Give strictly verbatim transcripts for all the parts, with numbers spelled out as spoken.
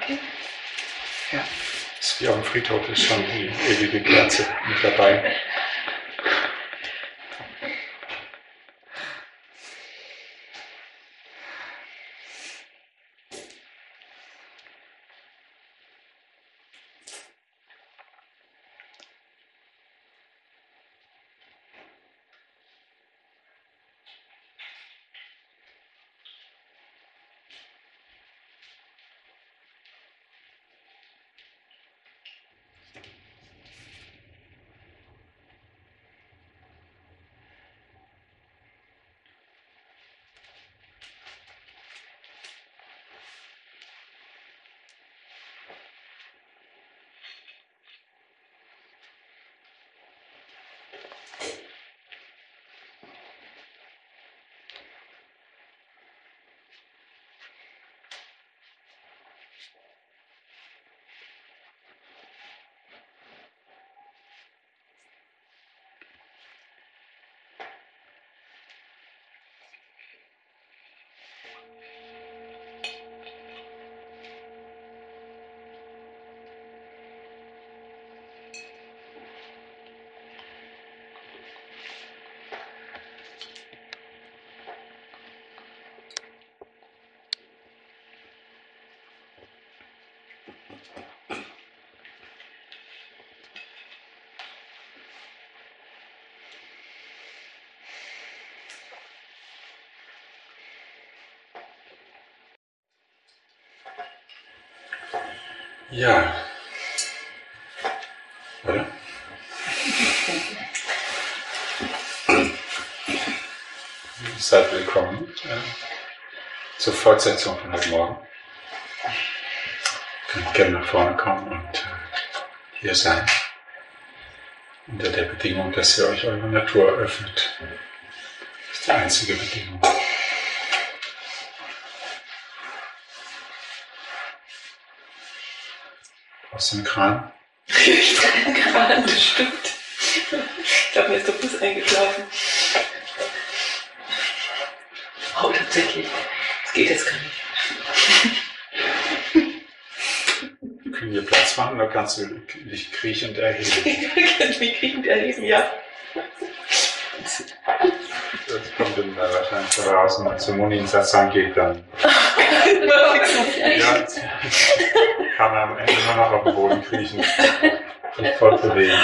Okay. Ja. Das ist wie auf dem Friedhof, ist schon die ewige Kerze mit dabei. Ja. Oder? Seid willkommen äh, zur Fortsetzung von heute Morgen. Ihr könnt gerne nach vorne kommen und äh, hier sein. Unter der Bedingung, dass ihr euch eure Natur öffnet. Das ist die einzige Bedingung. Aus dem Kran? Ich trage einen Kran, das stimmt. Ich glaube, mir ist der Fuß eingeschlafen. Oh, tatsächlich. Das geht jetzt gar nicht. Können wir Platz machen, oder kannst du dich kriechend erheben? Ich kann mich kriechend erheben, ja. Das kommt dann wahrscheinlich raus, wenn man zum Muni-Satzang geht, dann ja, kann man am Ende nur noch auf dem Boden kriechen und fortbewegen.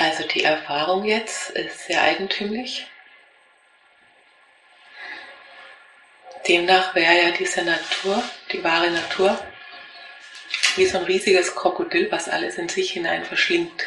Also die Erfahrung jetzt ist sehr eigentümlich. Demnach wäre ja diese Natur, die wahre Natur, wie so ein riesiges Krokodil, was alles in sich hinein verschlingt.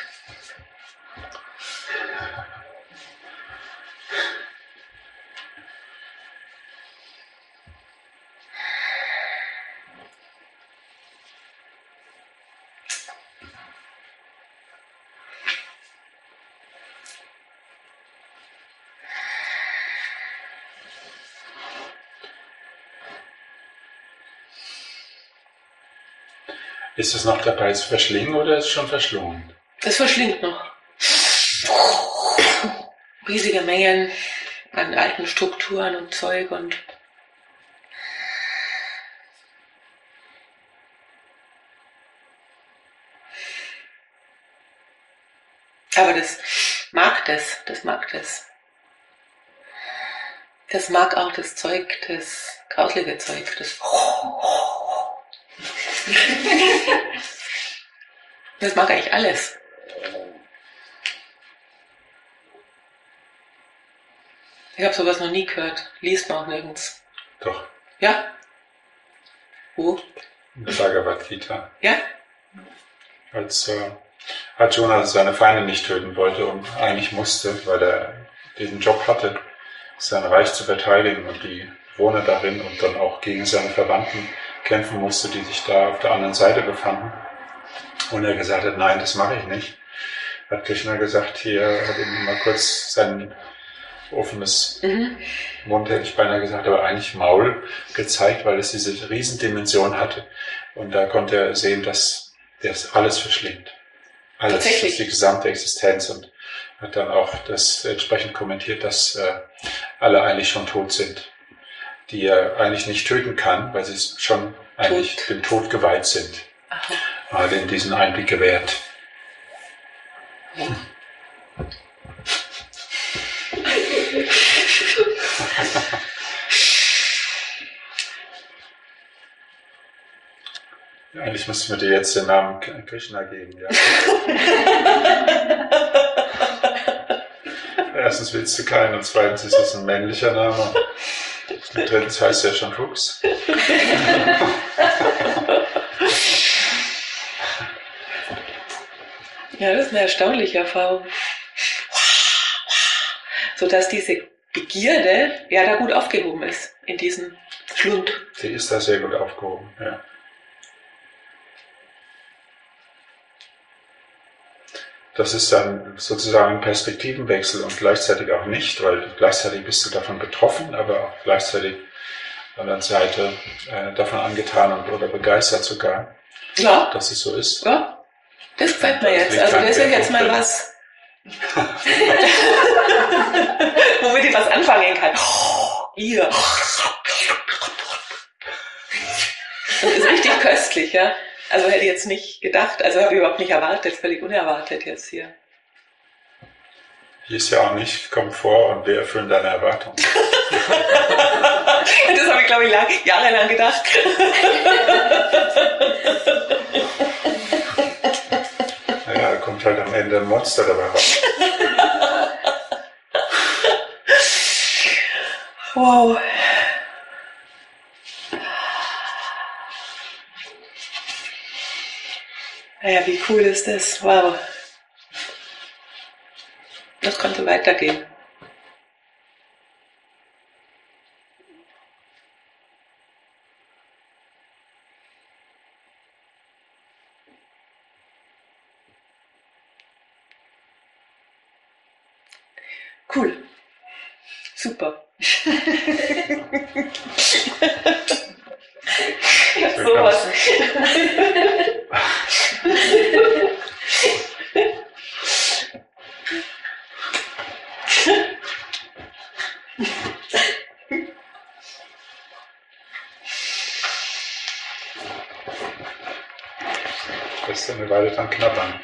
Ist es noch dabei zu verschlingen oder ist es schon verschlungen? Es verschlingt noch. Riesige Mengen an alten Strukturen und Zeug und aber das mag das, das mag das. Das mag auch das Zeug, das grauslige Zeug, das das mag eigentlich alles. Ich habe sowas noch nie gehört. Liest man auch nirgends. Doch. Ja? Wo? In der Bhagavad Gita. Ja? Als äh, Arjuna seine Feinde nicht töten wollte und eigentlich musste, weil er diesen Job hatte, sein Reich zu verteidigen und die Bewohner darin und dann auch gegen seine Verwandten kämpfen musste, die sich da auf der anderen Seite befanden. Und er gesagt hat, nein, das mache ich nicht. Hat Krishna gesagt, hier hat ihm mal kurz sein offenes Mhm. Mund, hätte ich beinahe gesagt, aber eigentlich Maul gezeigt, weil es diese Riesendimension hatte. Und da konnte er sehen, dass das alles verschlingt. Alles, das ist die gesamte Existenz, und hat dann auch das entsprechend kommentiert, dass äh, alle eigentlich schon tot sind, die er eigentlich nicht töten kann, weil sie schon eigentlich Tot. dem Tod geweiht sind. Aha. Er hat ihm diesen Einblick gewährt. Eigentlich müssten wir dir jetzt den Namen Krishna geben, ja. Erstens willst du keinen und zweitens ist es ein männlicher Name. Und drittens heißt er schon Fuchs. Ja, das ist eine erstaunliche Erfahrung. Sodass diese Begierde ja da gut aufgehoben ist, in diesem Schlund. Die ist da sehr gut aufgehoben, ja. Das ist dann sozusagen ein Perspektivenwechsel und gleichzeitig auch nicht, weil gleichzeitig bist du davon betroffen, aber auch gleichzeitig an der Seite äh, davon angetan und, oder begeistert sogar, Ja. dass es so ist. Ja, das gefällt mir jetzt. Also das ist jetzt mal was, womit ich was anfangen kann. Hier. Das ist richtig köstlich, ja. Also hätte ich jetzt nicht gedacht, also habe ich überhaupt nicht erwartet, völlig unerwartet jetzt hier. Hier ist ja auch nicht, kommt vor und wir erfüllen deine Erwartungen. Das habe ich, glaube ich, lang, jahrelang gedacht. Naja, da kommt halt am Ende ein Monster dabei raus. Wow. Naja, wie cool ist das? Wow. Das konnte weitergehen. Cool. Super. Sowas. Das ist eine Weile dran knabbern.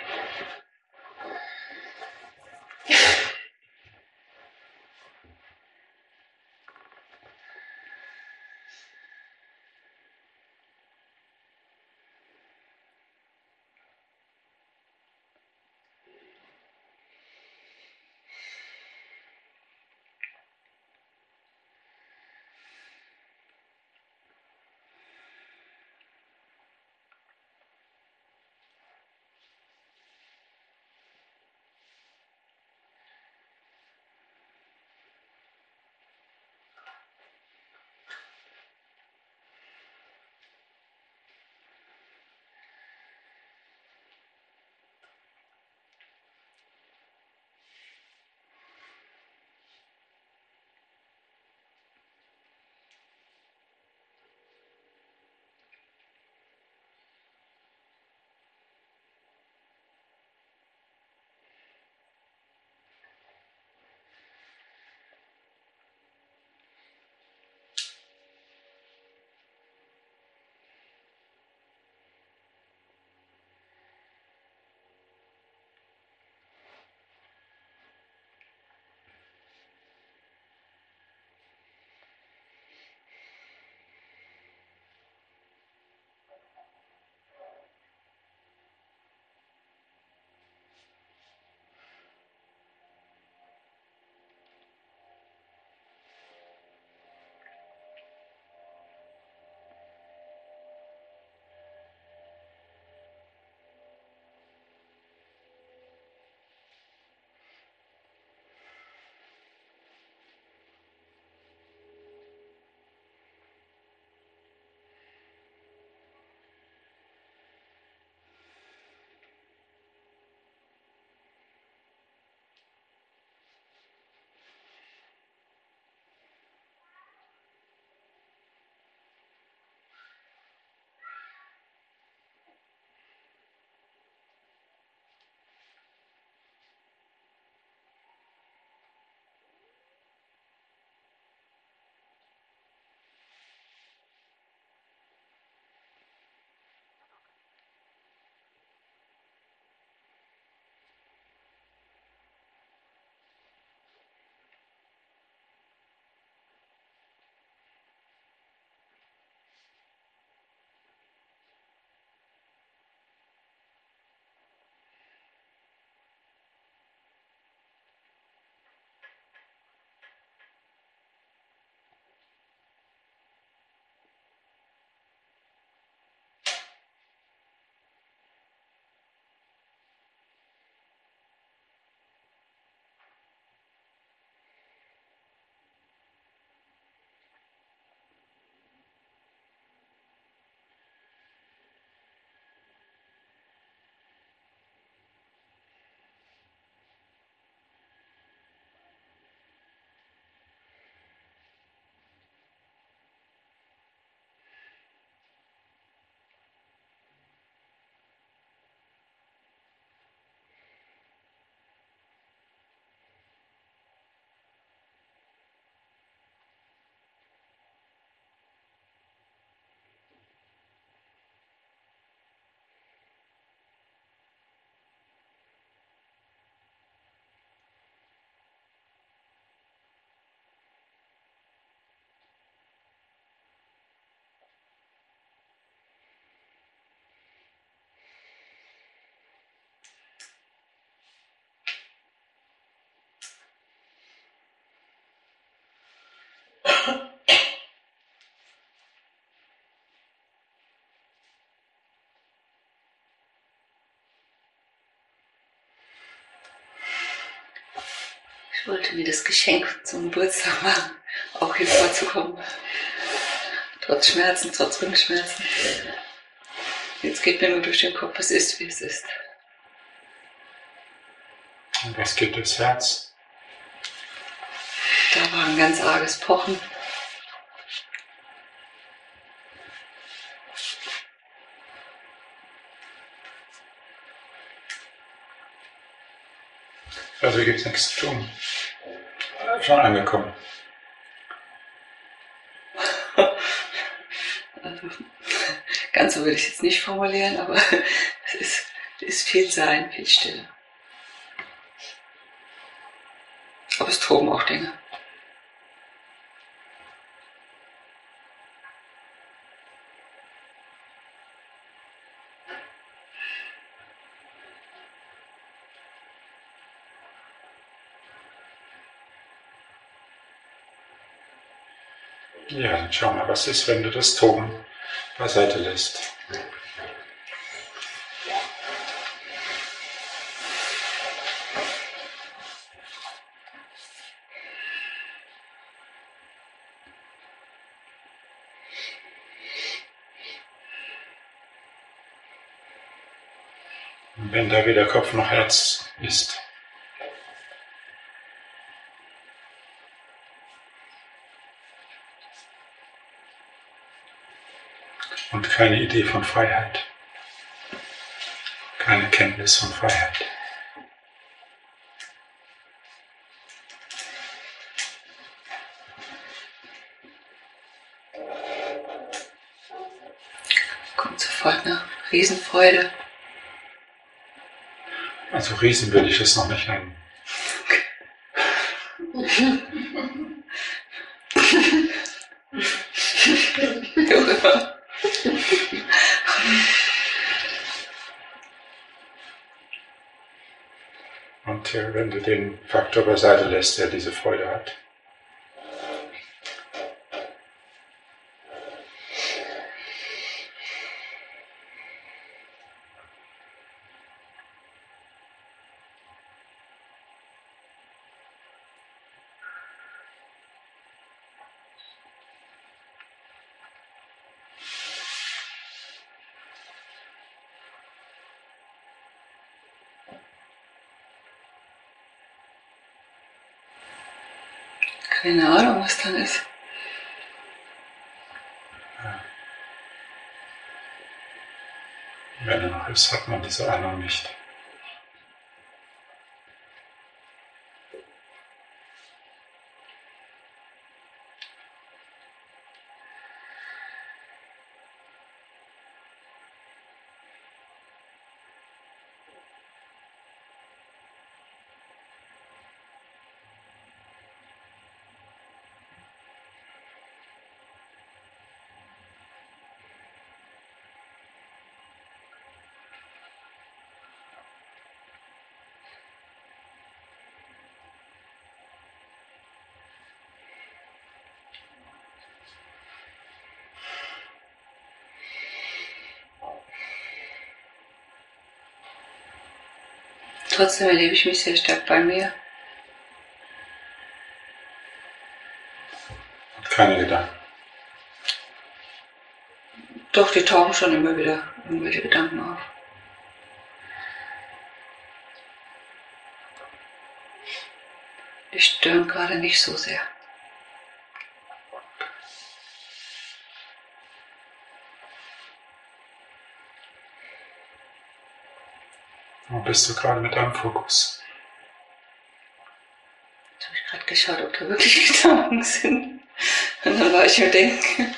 Ich wollte mir das Geschenk zum Geburtstag machen, auch hier vorzukommen. Trotz Schmerzen, trotz Rückenschmerzen. Jetzt geht mir nur durch den Kopf, es ist, wie es ist. Und was geht durchs Herz? Da war ein ganz arges Pochen. Also gibt es nichts zu tun. Schon angekommen. Also, ganz so würde ich es jetzt nicht formulieren, aber es ist, es ist viel Sein, viel Stille. Aber es toben auch Dinge. Ja, dann schau mal, was ist, wenn du das Toben beiseite lässt. Und wenn da weder Kopf noch Herz ist, und keine Idee von Freiheit, keine Kenntnis von Freiheit. Kommt sofort eine Riesenfreude. Also Riesen würde ich es noch nicht nennen. Wie auch immer. Und äh, wenn du den Faktor beiseite lässt, der diese Freude hat, Keine Ahnung, was dann ist. wenn er noch ist, hat man diese Ahnung nicht. Trotzdem erlebe ich mich sehr stark bei mir. Und keine Gedanken. Doch, die tauchen schon immer wieder irgendwelche Gedanken auf. Die stören gerade nicht so sehr. Wo bist du gerade mit deinem Fokus? Jetzt habe ich gerade geschaut, ob da wirklich Gedanken sind. Und dann war ich mir denken.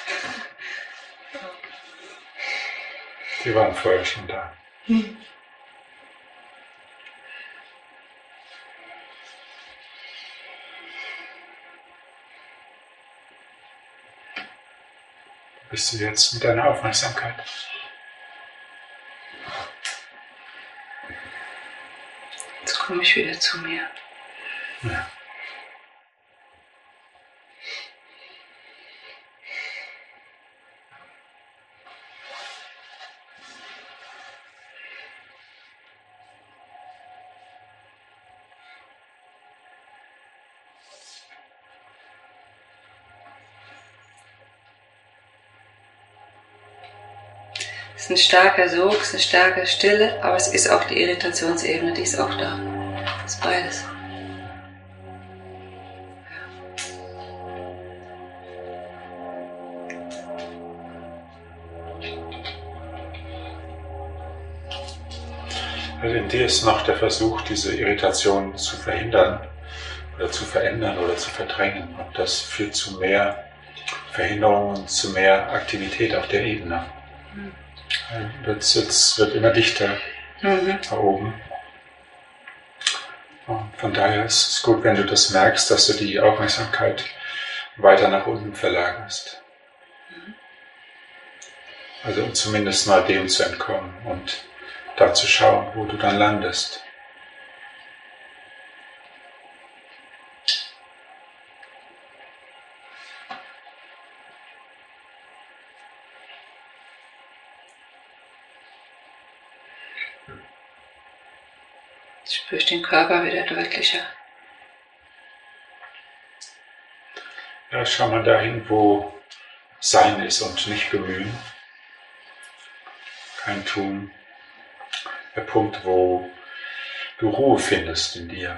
Die waren vorher schon da. Hm. Wo bist du jetzt mit deiner Aufmerksamkeit? Jetzt komme ich wieder zu mir. Ja. Es ist ein starker Sog, es ist eine starke Stille, aber es ist auch die Irritationsebene, die ist auch da. Das ist beides. Also in dir ist noch der Versuch, diese Irritation zu verhindern oder zu verändern oder zu verdrängen. Und das führt zu mehr Verhinderung und zu mehr Aktivität auf der Ebene. Mhm. Es wird, wird immer dichter mhm. da oben. Und von daher ist es gut, wenn du das merkst, dass du die Aufmerksamkeit weiter nach unten verlagerst. Mhm. Also um zumindest mal dem zu entkommen und da zu schauen, wo du dann landest. Spürst den Körper wieder deutlicher. Ja, schau mal dahin, wo Sein ist und nicht bemühen. Kein Tun. Der Punkt, wo du Ruhe findest in dir.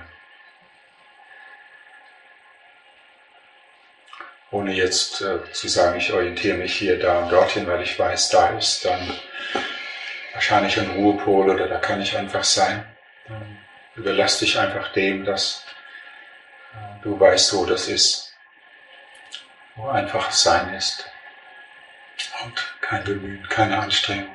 Ohne jetzt äh, zu sagen, ich orientiere mich hier, da und dorthin, weil ich weiß, da ist dann wahrscheinlich ein Ruhepol oder da kann ich einfach sein. Dann überlass dich einfach dem, dass äh, du weißt, wo das ist. Wo einfach Sein ist. Und kein Bemühen, keine Anstrengung.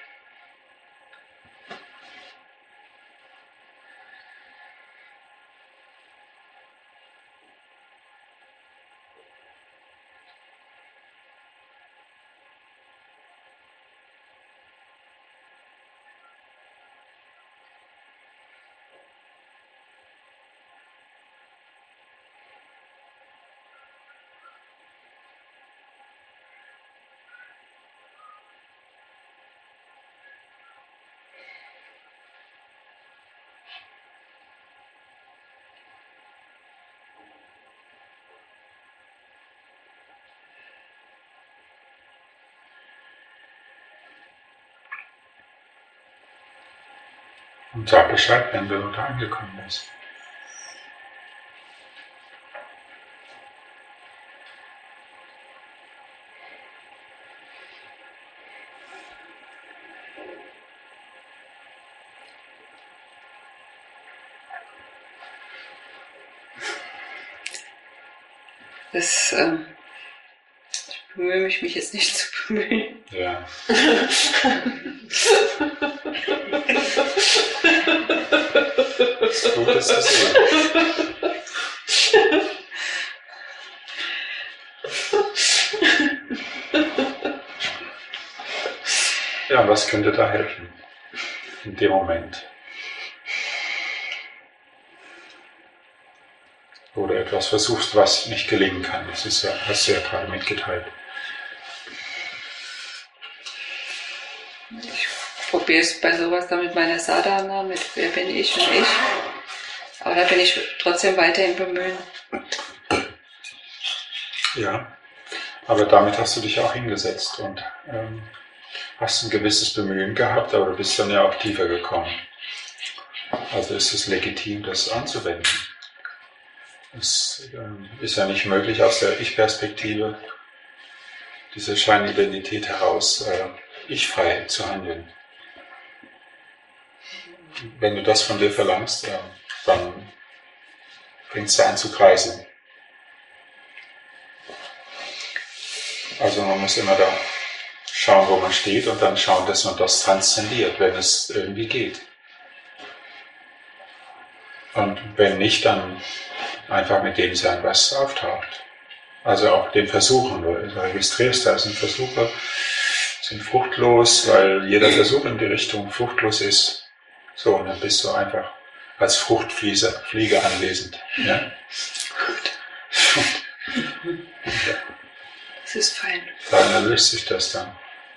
Und sag Bescheid, wenn du da angekommen bist. Das, ähm, ich bemühe mich, mich jetzt nicht zu bemühen. Ja. Das ist gut, das zu sehen. Ja, was könnte da helfen in dem Moment? Oder etwas versuchst, was nicht gelingen kann. Das ist ja, hast du ja gerade mitgeteilt. Ich probiere es bei sowas dann mit meiner Sadhana, mit wer bin ich und ich. Aber da bin ich trotzdem weiter im Bemühen. Ja, aber damit hast du dich auch hingesetzt und ähm, hast ein gewisses Bemühen gehabt, aber du bist dann ja auch tiefer gekommen. Also ist es legitim, das anzuwenden. Es ähm, ist ja nicht möglich, aus der Ich-Perspektive, dieser Scheinidentität heraus, äh, ich-frei zu handeln. Wenn du das von dir verlangst, äh, dann fängst du an zu kreisen. Also man muss immer da schauen, wo man steht und dann schauen, dass man das transzendiert, wenn es irgendwie geht. Und wenn nicht, dann einfach mit dem sein, was auftaucht. Also auch den Versuchen, du registrierst, da sind Versuche, sind fruchtlos, weil jeder Versuch in die Richtung fruchtlos ist. So, und dann bist du einfach als Fruchtfliege anwesend. Ja? Das ist fein. Dann löst sich das dann.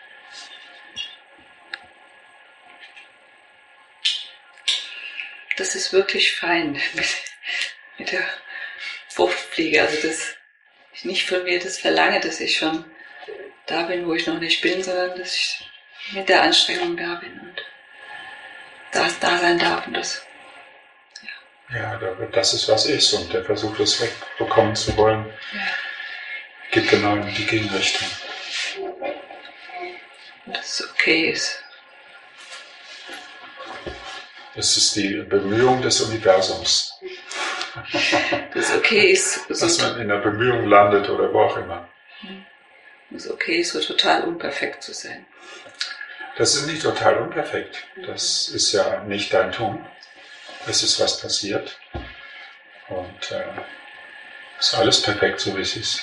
Das ist wirklich fein mit, mit der Fruchtfliege. Also dass ich nicht von mir das verlange, dass ich schon da bin, wo ich noch nicht bin, sondern dass ich mit der Anstrengung da bin und das da sein darf und das. Ja, das ist, was ist, und der Versuch, das wegbekommen zu wollen, Ja. geht genau in die Gegenrichtung. Und dass es okay ist. Es ist die Bemühung des Universums. Dass es okay ist, so dass man in der Bemühung landet oder wo auch immer. Dass es okay ist, so total unperfekt zu sein. Das ist nicht total unperfekt. Das ist ja nicht dein Tun. Es ist was passiert. Und äh, ist alles perfekt, so wie es ist.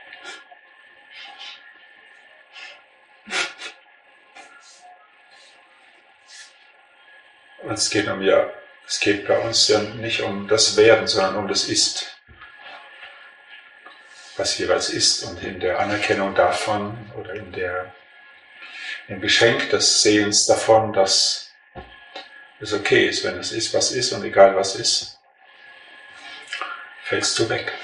Und es geht um ja, es geht bei uns ja nicht um das Werden, sondern um das Ist. Was jeweils ist, und in der Anerkennung davon oder in der, im Geschenk des Sehens davon, dass es okay ist, wenn es ist, was ist, und egal was ist, fällst du weg.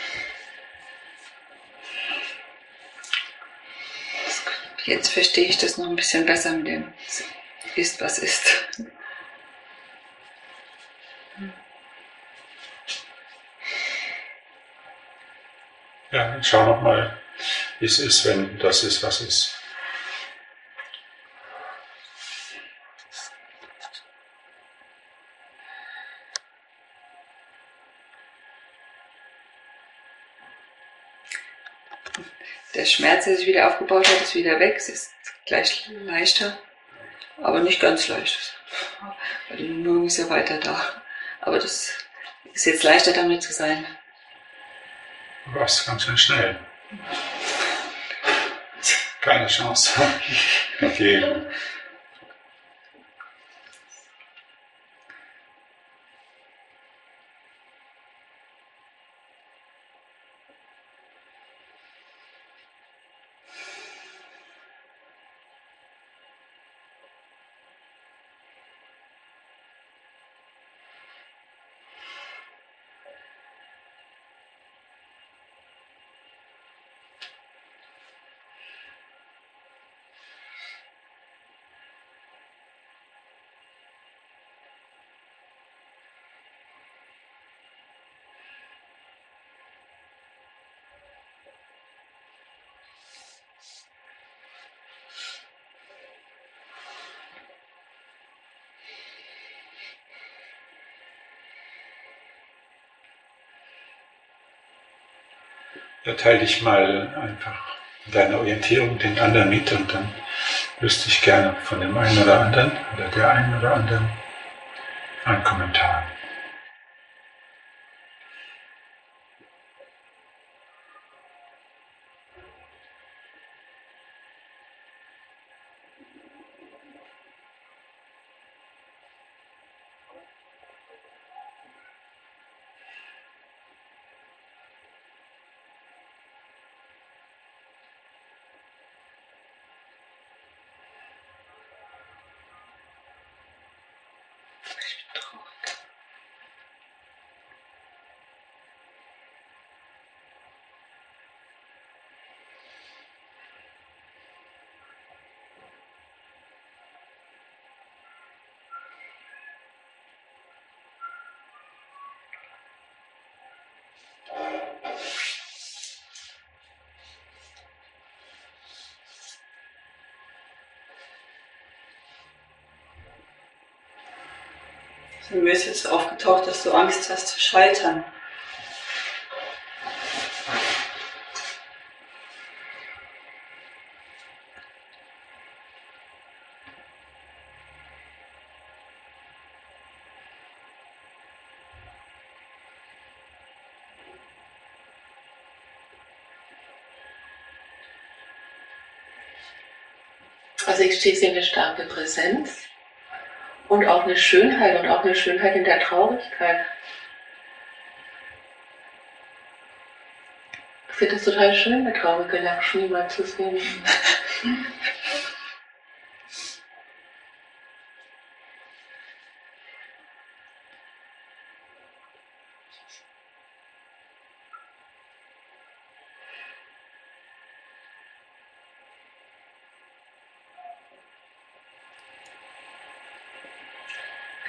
Jetzt verstehe ich das noch ein bisschen besser mit dem Ist, was ist. Ja, schau nochmal, wie es ist, wenn das ist, was ist. Der Schmerz, der sich wieder aufgebaut hat, ist wieder weg. Es ist gleich leichter, aber nicht ganz leicht. Weil die Bemühung ist ja weiter da. Aber das ist jetzt leichter, damit zu sein. Du warst ganz schön schnell. Keine Chance. Okay. Ja, teile dich mal einfach deine Orientierung den anderen mit, und dann wüsste ich gerne von dem einen oder anderen oder der einen oder anderen einen Kommentar. Mir ist jetzt aufgetaucht, dass du Angst hast zu scheitern. Also ich sehe eine starke Präsenz und auch eine Schönheit und auch eine Schönheit in der Traurigkeit. Ich finde es total schön, eine traurige Lakshmi mal zu sehen.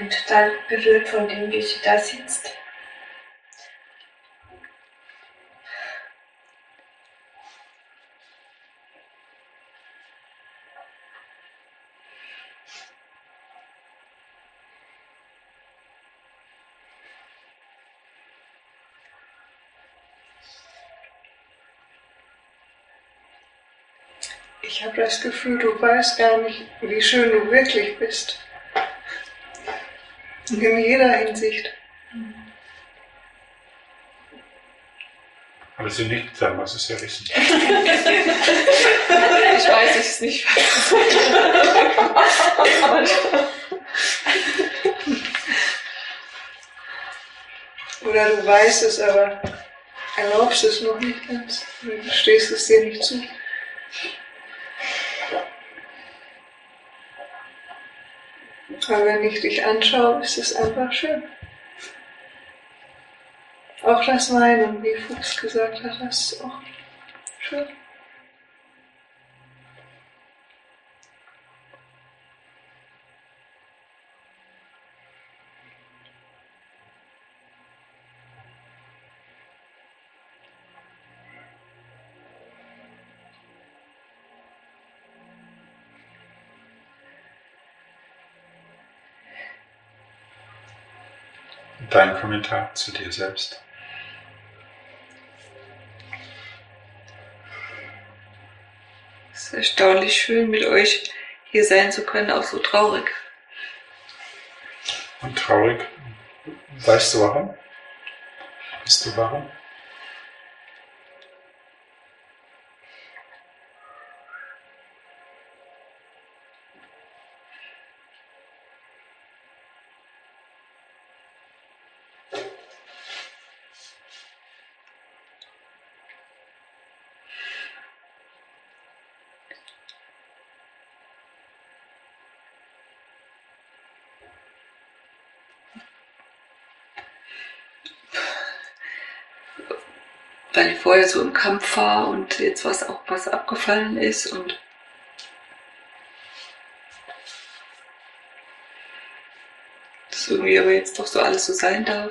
bin total berührt von dem, wie sie da sitzt. Ich habe das Gefühl, du weißt gar nicht, wie schön du wirklich bist. In jeder Hinsicht. Aber sie nickt, dann muss es ja wissen. Ich weiß es nicht. Oder du weißt es, aber erlaubst es noch nicht ganz. Du stehst es dir nicht zu. Aber wenn ich dich anschaue, ist es einfach schön. Auch das Weinen, wie Fuchs gesagt hat, das ist auch schön. Dein Kommentar zu dir selbst. Es ist erstaunlich schön, mit euch hier sein zu können, auch so traurig. Und traurig, weißt du warum? Weißt du warum? Weil ich vorher so im Kampf war und jetzt was auch was abgefallen ist und das irgendwie aber jetzt doch so alles so sein darf.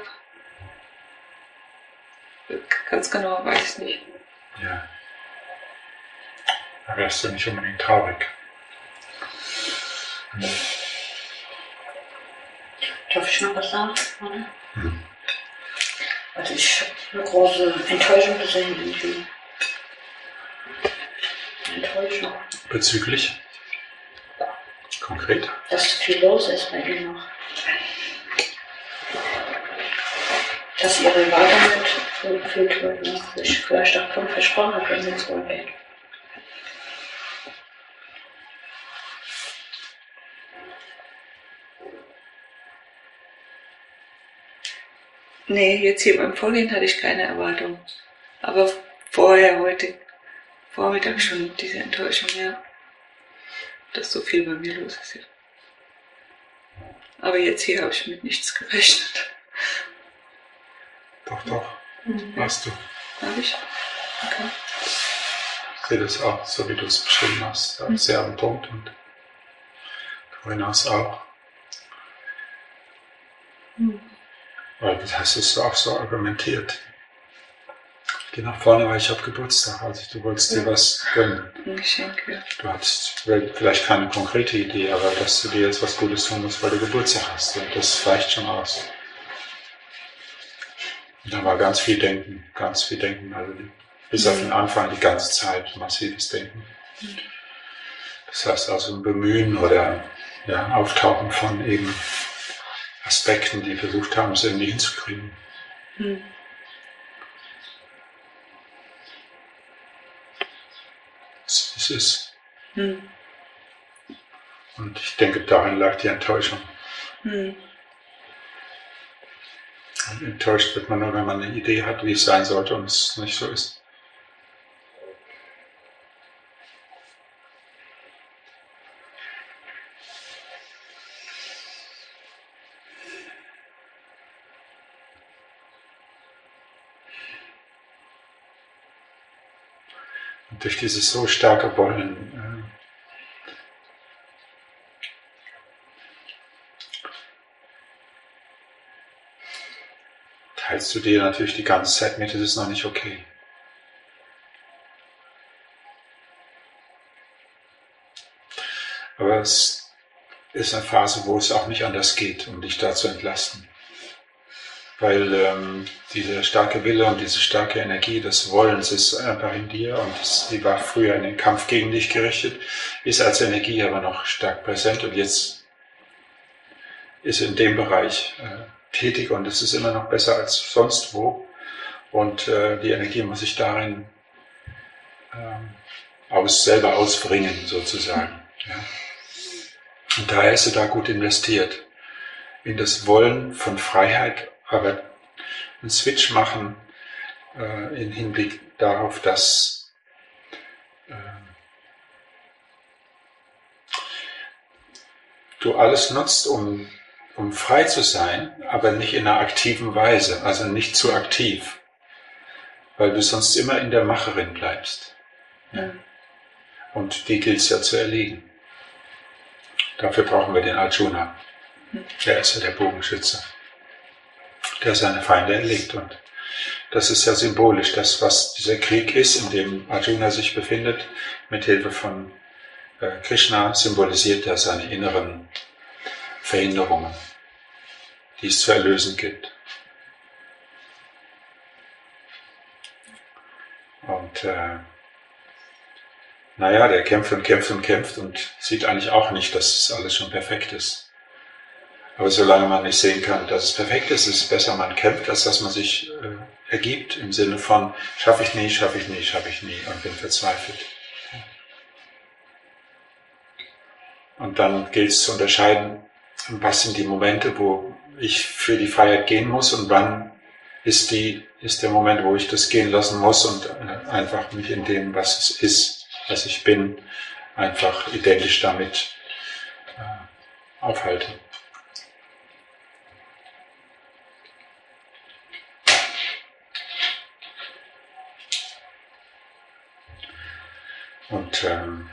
Ganz genau weiß ich nicht. Ja. Da wärst du nicht unbedingt traurig. Hm. Darf ich noch was sagen? Oder? Hm. Also ich habe eine große Enttäuschung gesehen irgendwie. Enttäuschung. Bezüglich? Konkret? Dass viel los ist bei ihr noch. Dass ihre Erwartung nicht so erfüllt wird, ne? Sich vielleicht auch vom versprochen können, wenn es wohl geht. Nee, jetzt hier beim Vorgehen hatte ich keine Erwartung. Aber vorher, heute, Vormittag schon diese Enttäuschung, ja. Dass so viel bei mir los ist, ja. Aber jetzt hier habe ich mit nichts gerechnet. Doch, doch. Mhm. Hast du. Habe ich? Okay. Ich sehe das auch, so wie du es beschrieben hast. Da ist sehr am Punkt und Corinas auch. Mhm. Weil das hast du so auch so argumentiert. Geh nach vorne, weil ich habe Geburtstag. Also du wolltest dir was gönnen. Ein Geschenk, ja. Du hattest vielleicht keine konkrete Idee, aber dass du dir jetzt was Gutes tun musst, weil du Geburtstag hast. Und das reicht schon aus. Und da war ganz viel Denken, ganz viel Denken. Also bis auf den Anfang die ganze Zeit massives Denken. Das heißt also ein Bemühen oder ja, Auftauchen von eben Aspekten, die versucht haben, es irgendwie hinzukriegen. Hm. So wie es ist. Hm. Und ich denke, darin lag die Enttäuschung. Hm. Und enttäuscht wird man nur, wenn man eine Idee hat, wie es sein sollte und es nicht so ist. Und durch dieses so starke Wollen teilst du dir natürlich die ganze Zeit mit, das ist noch nicht okay. Aber es ist eine Phase, wo es auch nicht anders geht, um dich da zu entlasten. Weil ähm, dieser starke Wille und diese starke Energie des Wollens ist einfach in dir und das, die war früher in den Kampf gegen dich gerichtet, ist als Energie aber noch stark präsent und jetzt ist in dem Bereich äh, tätig und es ist immer noch besser als sonst wo und äh, die Energie muss sich darin ähm, aus, selber ausbringen sozusagen. Ja. Und daher ist sie da gut investiert in das Wollen von Freiheit, aber einen Switch machen äh, im Hinblick darauf, dass äh, du alles nutzt, um, um frei zu sein, aber nicht in einer aktiven Weise, also nicht zu aktiv, weil du sonst immer in der Macherin bleibst. Ja. Und die gilt es ja zu erlegen. Dafür brauchen wir den Arjuna. Der ist ja der Bogenschütze, der seine Feinde erlegt. Und das ist ja symbolisch, das, was dieser Krieg ist, in dem Arjuna sich befindet, mit Hilfe von äh, Krishna, symbolisiert er seine inneren Verhinderungen, die es zu erlösen gibt. Und äh, naja, der kämpft und kämpft und kämpft und sieht eigentlich auch nicht, dass es alles schon perfekt ist. Aber solange man nicht sehen kann, dass es perfekt ist, ist es besser, man kämpft, als dass man sich äh, ergibt, im Sinne von, schaffe ich nie, schaffe ich nie, schaffe ich nie und bin verzweifelt. Und dann gilt es zu unterscheiden, was sind die Momente, wo ich für die Freiheit gehen muss und wann ist, die, ist der Moment, wo ich das gehen lassen muss und äh, einfach mich in dem, was es ist, was ich bin, einfach identisch damit äh, aufhalte. Und ähm,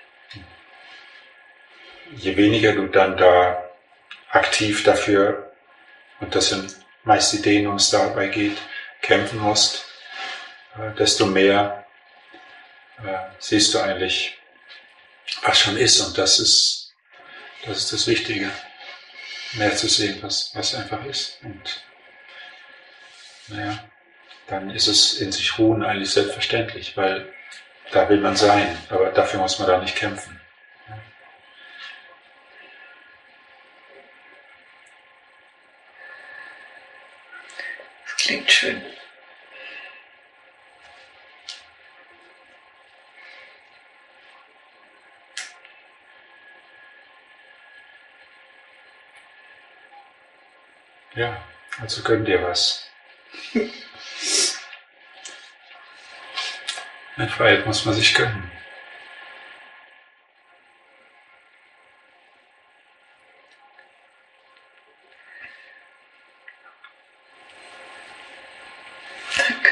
je weniger du dann da aktiv dafür, und das sind meist die Ideen, um es dabei geht, kämpfen musst, äh, desto mehr äh, siehst du eigentlich, was schon ist. Und das ist das, ist das Wichtige, mehr zu sehen, was, was einfach ist. Und naja, dann ist es in sich ruhen eigentlich selbstverständlich, weil da will man sein, aber dafür muss man da nicht kämpfen. Das klingt schön. Ja, also gönn dir was. Eine Freiheit muss man sich gönnen. Danke.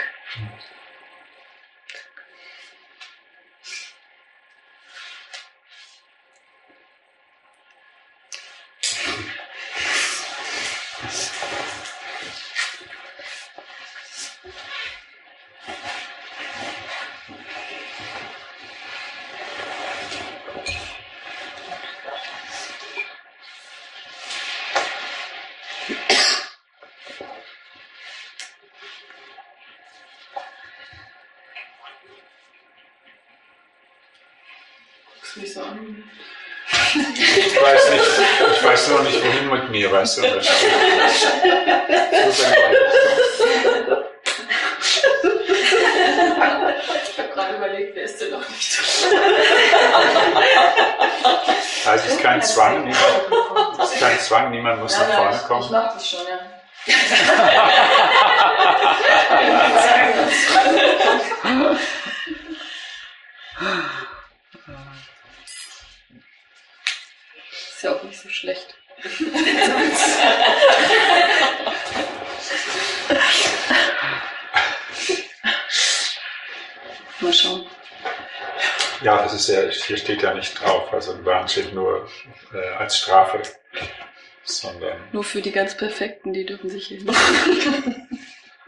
Mich so an. Ich weiß nicht, ich weiß noch nicht, wohin mit mir, weißt du? Ich habe gerade überlegt, wer ist denn noch nicht so? Also es ist kein Zwang, niemand, es ist kein Zwang, niemand muss Nein, nach vorne ich, kommen. Ich mach das schon, ja. Ist ja auch nicht so schlecht. Mal schauen. Ja, das ist ja, hier steht ja nicht drauf, also im Bahn steht nur äh, als Strafe, sondern... Nur für die ganz Perfekten, die dürfen sich hier nicht.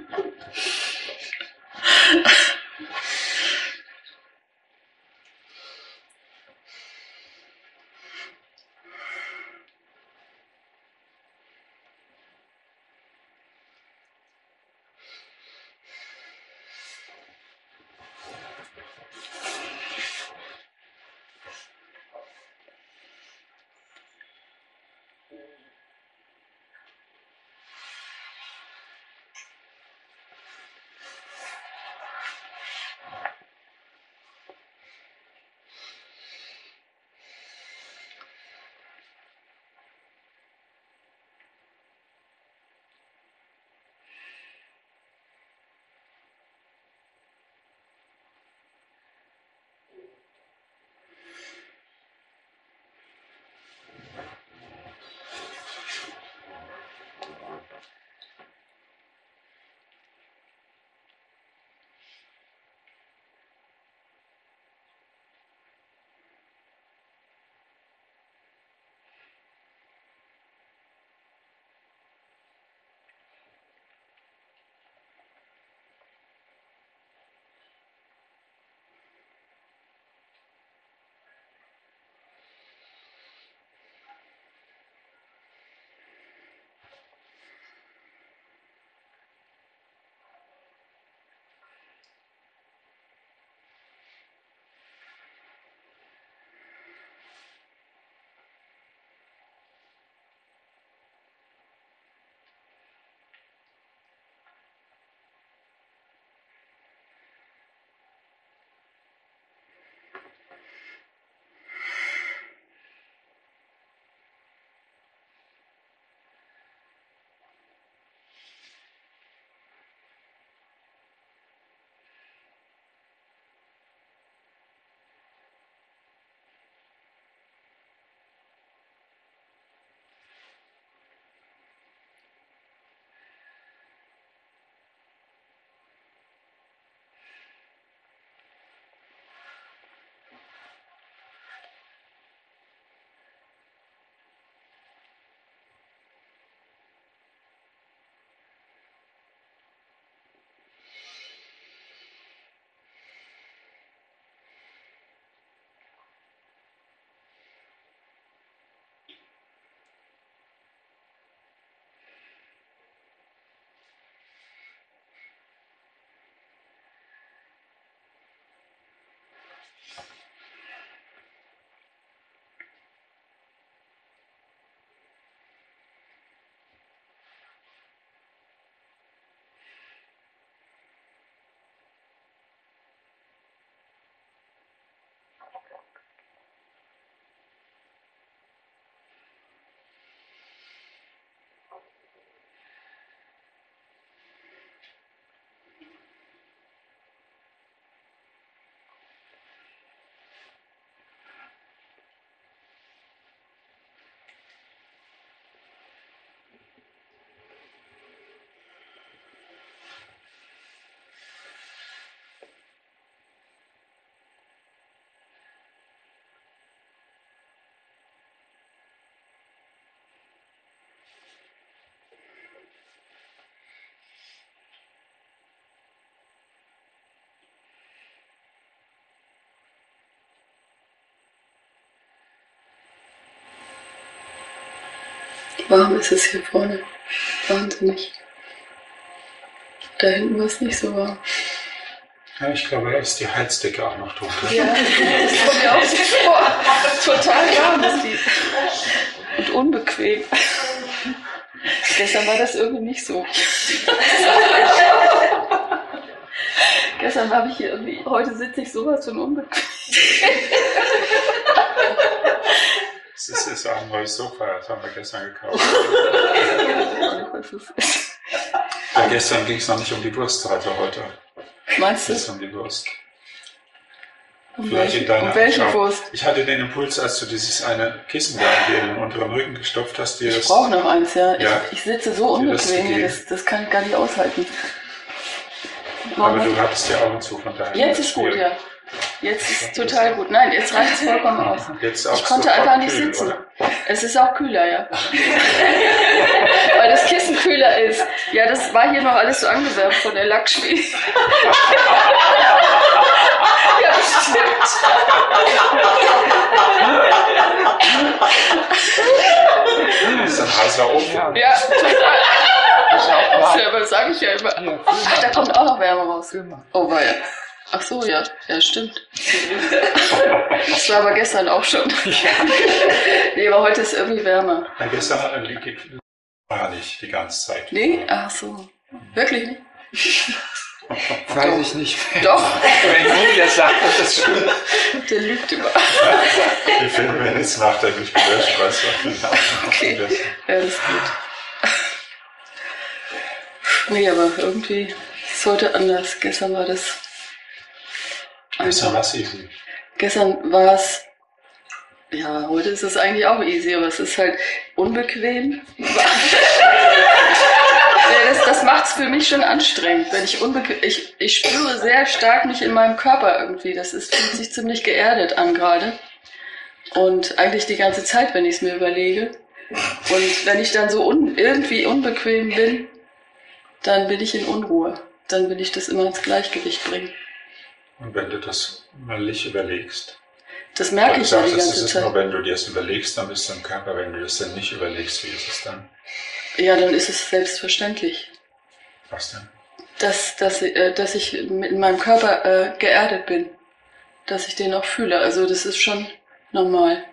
warm ist es hier vorne. Wahnsinnig. Da hinten war es nicht so warm. Ja, ich glaube, da ist die Heizdecke auch noch dunkel. Ja, das kommt mir auch so vor. Total warm ist die. Und unbequem. Gestern war das irgendwie nicht so. Gestern habe ich hier irgendwie, heute sitze ich sowas von unbequem. Es ist jetzt auch ein neues Sofa, das haben wir gestern gekauft. Ja, gestern ging es noch nicht um die Wurst, also heute Meinst geht es du? um die Wurst. Um Vielleicht welche, in deiner um welche Schau. Wurst? Ich hatte den Impuls, als du dieses eine Kissen da dir in den unteren Rücken gestopft hast, dir Ich das... brauche noch eins, ja. Ja. Ich, ich sitze so Dir das unbequem hier, gegeben. das, das kann ich gar nicht aushalten. Aber du hattest ja Augen zu, von daher... Jetzt ist gut, ja. Jetzt ist total gut. Nein, jetzt reicht es vollkommen aus. Jetzt auch Ich konnte sofort einfach nicht kühl, sitzen. oder? Es ist auch kühler, ja. Weil das Kissen kühler ist. Ja, das war hier noch alles so angewärmt von der Lackspiel. Ja, bestimmt. Das ist ein heißer Ofen. Ja. Ja, total. Ist ja auch warm. Selber sage ich ja immer. Hier, Ach, da kommt auch noch Wärme raus. fühl mal. Oh, war ja. Ach so, ja. Ja, stimmt. Das war aber gestern auch schon. Nee, aber heute ist irgendwie wärmer. Ja, gestern hat ein Lied war nicht die ganze Zeit. Nee? Ach so. Wirklich nicht? Weiß ich nicht. Doch. Wenn Julia sagt, dass das stimmt. Der lügt immer. Die Filme werden jetzt nachträglich gelöscht, weißt du? Okay. Ja, das geht. Nee, aber irgendwie ist heute anders. Gestern war das Gestern war einfach. es easy. Gestern war es, ja, heute ist es eigentlich auch easy, aber es ist halt unbequem. Ja, das das macht es für mich schon anstrengend, wenn ich unbequem, ich, ich spüre sehr stark mich in meinem Körper irgendwie. Das ist, fühlt sich ziemlich geerdet an gerade. Und eigentlich die ganze Zeit, wenn ich es mir überlege. Und wenn ich dann so un, irgendwie unbequem bin, dann bin ich in Unruhe. Dann will ich das immer ins Gleichgewicht bringen. Und wenn du das mallich überlegst, Das merke du ich ja sagst, die es ganze ist nur, Zeit. wenn du dir das überlegst, dann bist du im Körper. Wenn du das dann nicht überlegst, wie ist es dann? Ja, dann ist es selbstverständlich, Was denn? dass, dass, äh, dass ich mit meinem Körper äh, geerdet bin. Dass ich den auch fühle. Also das ist schon normal.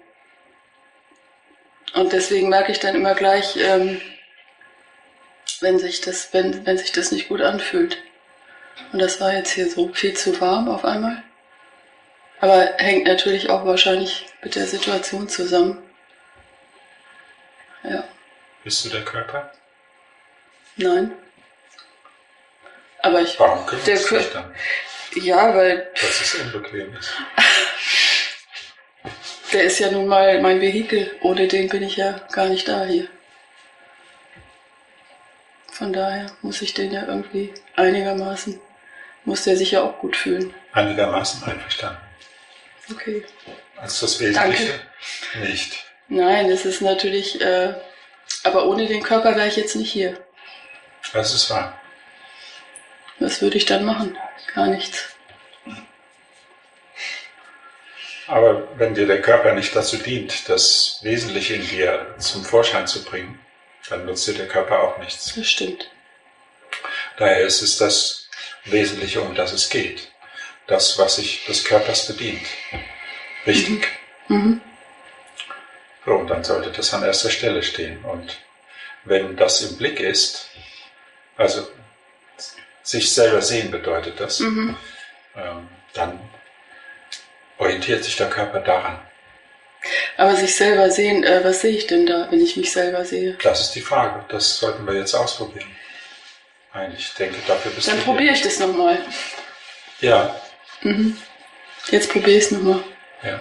Und deswegen merke ich dann immer gleich, ähm, wenn sich das, wenn, wenn sich das nicht gut anfühlt. Und das war jetzt hier so viel zu warm auf einmal. Aber hängt natürlich auch wahrscheinlich mit der Situation zusammen. Ja, Bist du der Körper? nein. Aber ich, Warum kümmerst Der du Kö- dich dann, ja, weil dass es unbequem ist? der ist ja nun mal mein Vehikel. Ohne den bin ich ja gar nicht da hier. Von daher muss ich den ja irgendwie einigermaßen, muss der sich ja auch gut fühlen. Einigermaßen einverstanden. Okay. Als das Wesentliche? Nicht. Nein, das ist natürlich, äh, aber ohne den Körper wäre ich jetzt nicht hier. Das ist wahr. Was würde ich dann machen? Gar nichts. Aber wenn dir der Körper nicht dazu dient, das Wesentliche in dir zum Vorschein zu bringen, dann nutzt dir der Körper auch nichts. Das stimmt. Daher ist es das Wesentliche, um das es geht. Das, was sich des Körpers bedient. Richtig? Mhm. So, und dann sollte das an erster Stelle stehen. Und wenn das im Blick ist, also sich selber sehen bedeutet das, Mhm. ähm, dann orientiert sich der Körper daran. Aber sich selber sehen, äh, was sehe ich denn da, wenn ich mich selber sehe? Das ist die Frage. Das sollten wir jetzt ausprobieren. Eigentlich, ich denke, dafür bist Dann du probiere ich das nochmal. hier. Ja, Mhm. Jetzt probiere ich es nochmal. ja.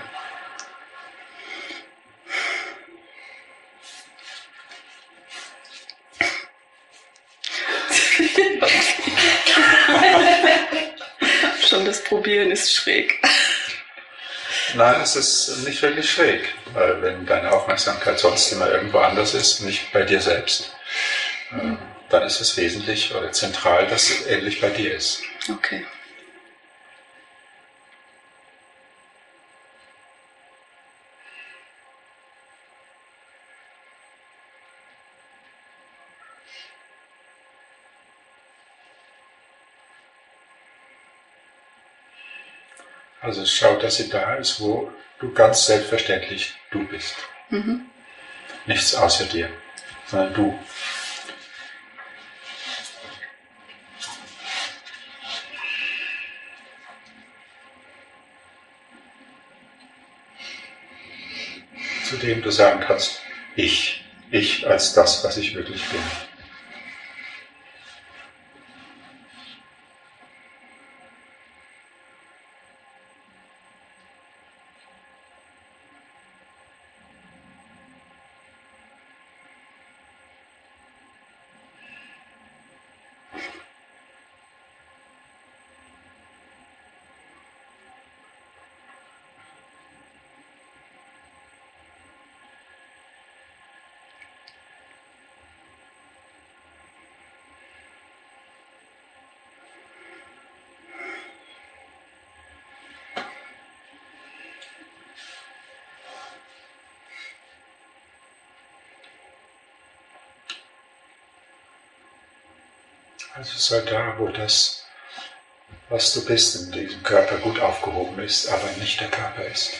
Schon das Probieren ist schräg. Nein, es ist nicht wirklich schräg, weil wenn deine Aufmerksamkeit sonst immer irgendwo anders ist, nicht bei dir selbst, äh, dann ist es wesentlich oder zentral, dass es ähnlich bei dir ist. Okay. Also schau, dass sie da ist, wo du ganz selbstverständlich du bist. Mhm. Nichts außer dir, sondern du. Zu dem du sagen kannst, ich, ich als das, was ich wirklich bin. Also sei da, wo das, was du bist, in diesem Körper gut aufgehoben ist, aber nicht der Körper ist.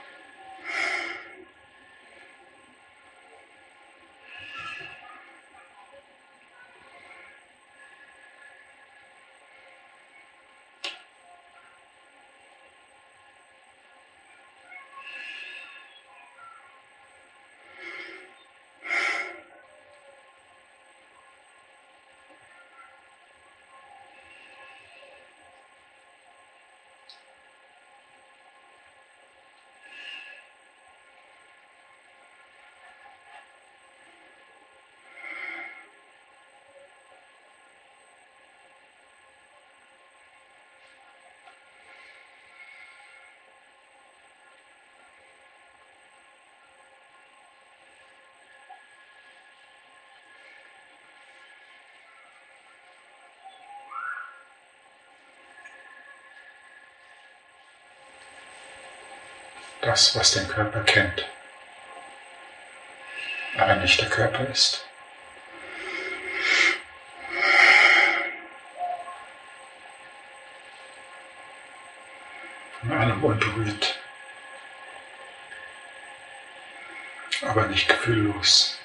Das, was den Körper kennt, aber nicht der Körper ist. Von allem unberührt, aber nicht gefühllos.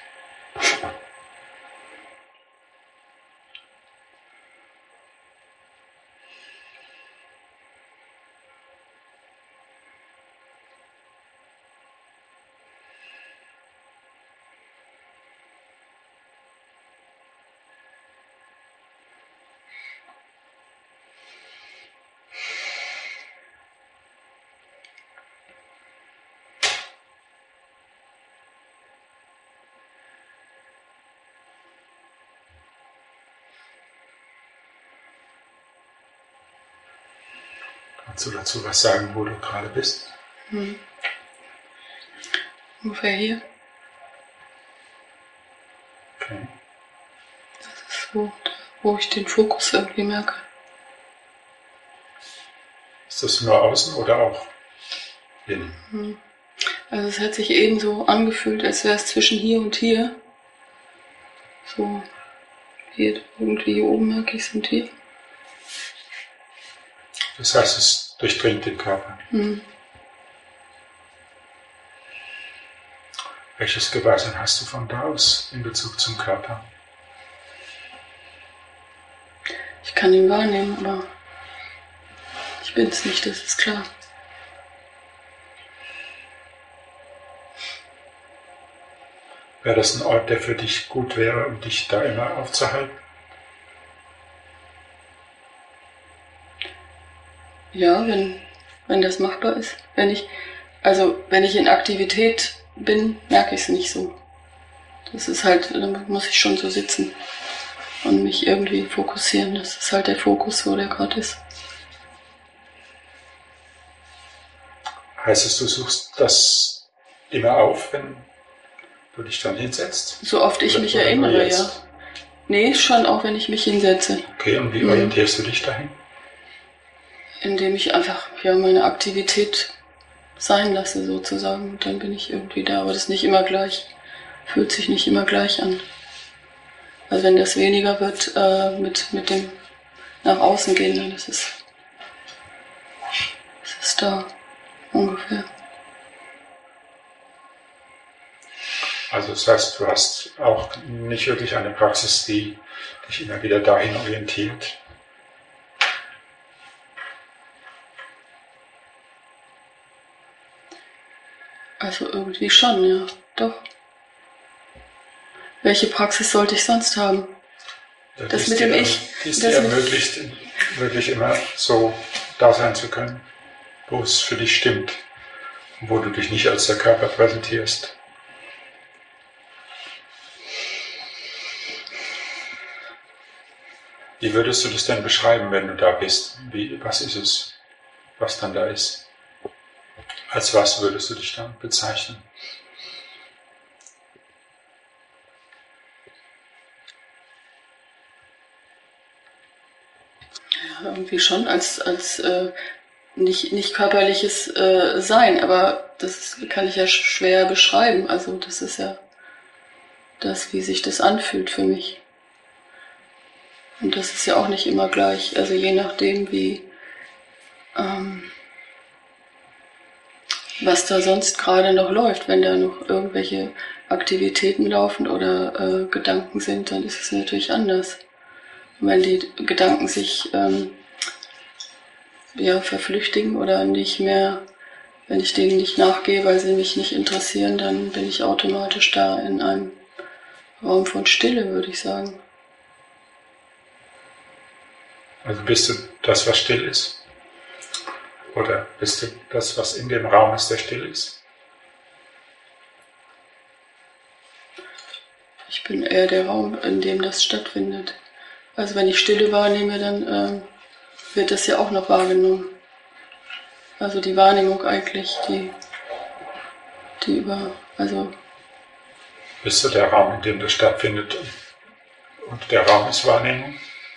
Kannst du dazu was sagen, wo du gerade bist? Hm. Ungefähr hier. Okay. Das ist so, da, wo ich den Fokus irgendwie merke. Ist das nur außen oder auch innen? Hm. Also es hat sich eben so angefühlt, als wäre es zwischen hier und hier. So, hier irgendwie hier oben merke ich es und hier. Das heißt, es durchdringt den Körper. Hm. Welches Gewahrsein hast du von da aus in Bezug zum Körper? Ich kann ihn wahrnehmen, aber ich bin es nicht, das ist klar. Wäre das ein Ort, der für dich gut wäre, um dich da immer aufzuhalten? Ja, wenn, wenn das machbar ist. Wenn ich, also wenn ich in Aktivität bin, merke ich es nicht so. Das ist halt, dann muss ich schon so sitzen und mich irgendwie fokussieren. Das ist halt der Fokus, wo der gerade ist. Heißt es, du suchst das immer auf, wenn du dich dann hinsetzt? So oft ich Oder- mich oder nur erinnere, ja. jetzt? Nee, schon auch wenn ich mich hinsetze. Okay, und wie Mhm. orientierst du dich dahin? Indem ich einfach ja meine Aktivität sein lasse sozusagen. Und dann bin ich irgendwie da, aber das ist nicht immer gleich. Fühlt sich nicht immer gleich an. Also wenn das weniger wird äh, mit, mit dem nach außen gehen, dann ist es, ist es da ungefähr. Also das heißt, du hast auch nicht wirklich eine Praxis, die dich immer wieder dahin orientiert. Also irgendwie schon, ja, doch. Welche Praxis sollte ich sonst haben? Ja, Das dies mit dem dir- Ich. dies das dir mit- ermöglicht, wirklich immer so da sein zu können, wo es für dich stimmt, wo du dich nicht als der Körper präsentierst. Wie würdest du das denn beschreiben, wenn du da bist? Wie, was ist es, was dann da ist? Als was würdest du dich dann bezeichnen? Ja, irgendwie schon als, als äh, nicht, nicht körperliches äh, Sein, aber das kann ich ja sch- schwer beschreiben. Also das ist ja das, wie sich das anfühlt für mich. Und das ist ja auch nicht immer gleich. Also je nachdem, wie ähm, was da sonst gerade noch läuft. Wenn da noch irgendwelche Aktivitäten laufen oder äh, Gedanken sind, dann ist es natürlich anders. Und wenn die Gedanken sich ähm, ja, verflüchtigen oder nicht mehr, wenn ich denen nicht nachgehe, weil sie mich nicht interessieren, dann bin ich automatisch da in einem Raum von Stille, würde ich sagen. Also bist du das, was still ist? Oder bist du das, was in dem Raum ist, der still ist? Ich bin eher der Raum, in dem das stattfindet. Also wenn ich Stille wahrnehme, dann ähm, wird das ja auch noch wahrgenommen. Also die Wahrnehmung eigentlich, die, die über, also Bist du der Raum, in dem das stattfindet und der Raum ist Wahrnehmung?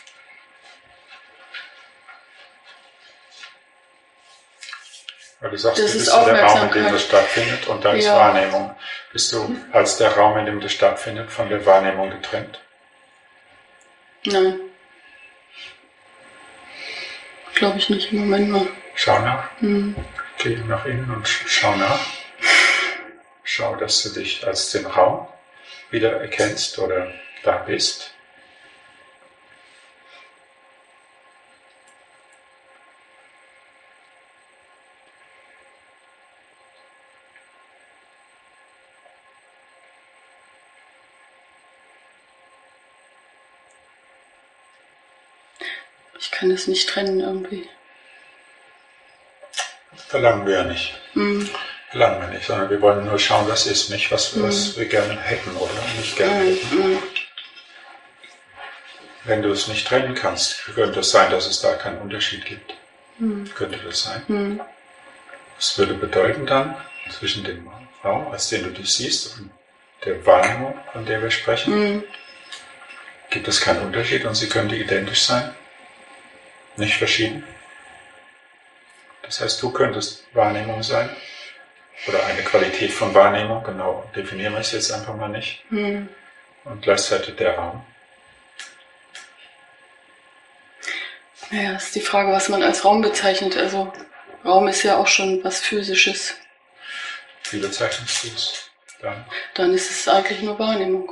Weil du sagst, Das du ist bist ja der Raum, in dem Aufmerksamkeit. das stattfindet und da ist Ja. Wahrnehmung. Bist du als der Raum, in dem das stattfindet, von der Wahrnehmung getrennt? nein. Glaube ich nicht, im Moment mal. Schau nach. Hm. Geh nach innen und sch- schau nach. Schau, dass du dich als den Raum wieder erkennst oder da bist. Ich kann es nicht trennen irgendwie. Verlangen wir ja nicht. Hm. Verlangen wir nicht, sondern wir wollen nur schauen, was ist, nicht was, was wir gerne hätten oder nicht gerne Hm. hätten. Hm. Wenn du es nicht trennen kannst, könnte es sein, dass es da keinen Unterschied gibt. Hm. Könnte das sein? Hm. Das würde bedeuten dann, zwischen dem Raum, als den du dich siehst, und der Wahrnehmung, von der wir sprechen, Hm. gibt es keinen Unterschied und sie könnte identisch sein, nicht verschieden. Das heißt, du könntest Wahrnehmung sein oder eine Qualität von Wahrnehmung, genau definieren wir es jetzt einfach mal nicht, Hm. und gleichzeitig der Raum. Naja, ist die Frage, was man als Raum bezeichnet. Also Raum ist ja auch schon was Physisches. Wie bezeichnest du es dann? Dann ist es eigentlich nur Wahrnehmung.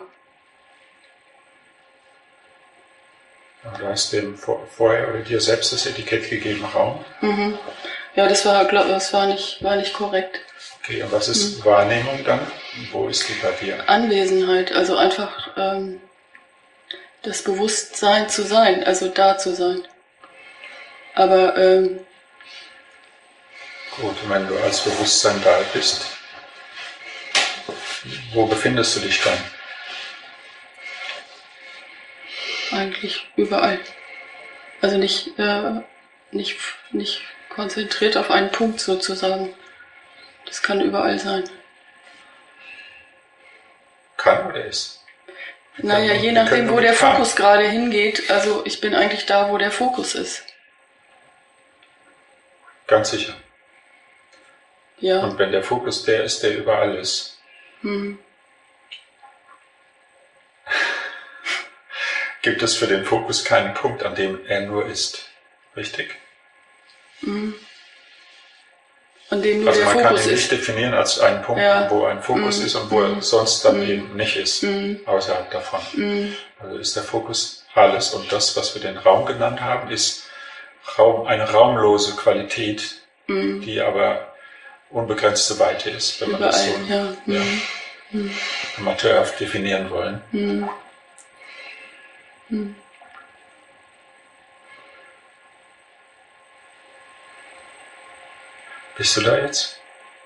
Ja, du hast dem vor, vorher oder dir selbst das Etikett gegeben, Raum. Mhm. Ja, das war, glaub, das war nicht, war nicht korrekt. Okay, und was ist Wahrnehmung dann? Wo ist die bei dir? Anwesenheit, also einfach ähm, das Bewusstsein zu sein, also da zu sein. Aber ähm, Gut, und wenn du als Bewusstsein da bist, wo befindest du dich dann? eigentlich überall. Also nicht, äh, nicht, nicht konzentriert auf einen Punkt sozusagen. Das kann überall sein. Kann oder ist? Wir Naja, können- je wir nachdem, können wo nur der mit kann. Fokus gerade hingeht. Also ich bin eigentlich da, wo der Fokus ist. Ganz sicher. Ja. Und wenn der Fokus der ist, der überall ist, Hm. gibt es für den Fokus keinen Punkt, an dem er nur ist. Richtig? Hm. an dem nur Also der man kann Fokus ihn ist. nicht definieren als einen Punkt, Ja. wo ein Fokus Mm. ist und wo er Mm. sonst dann Mm. eben nicht ist, Mm. außerhalb davon. Mm. Also ist der Fokus alles. Und das, was wir den Raum genannt haben, ist Raum, eine raumlose Qualität, Mm. die aber unbegrenzte Weite ist, wenn man das so Überall, ja. ja, Mm. amateurhaft definieren wollen. Mm. Mm. Bist du da jetzt?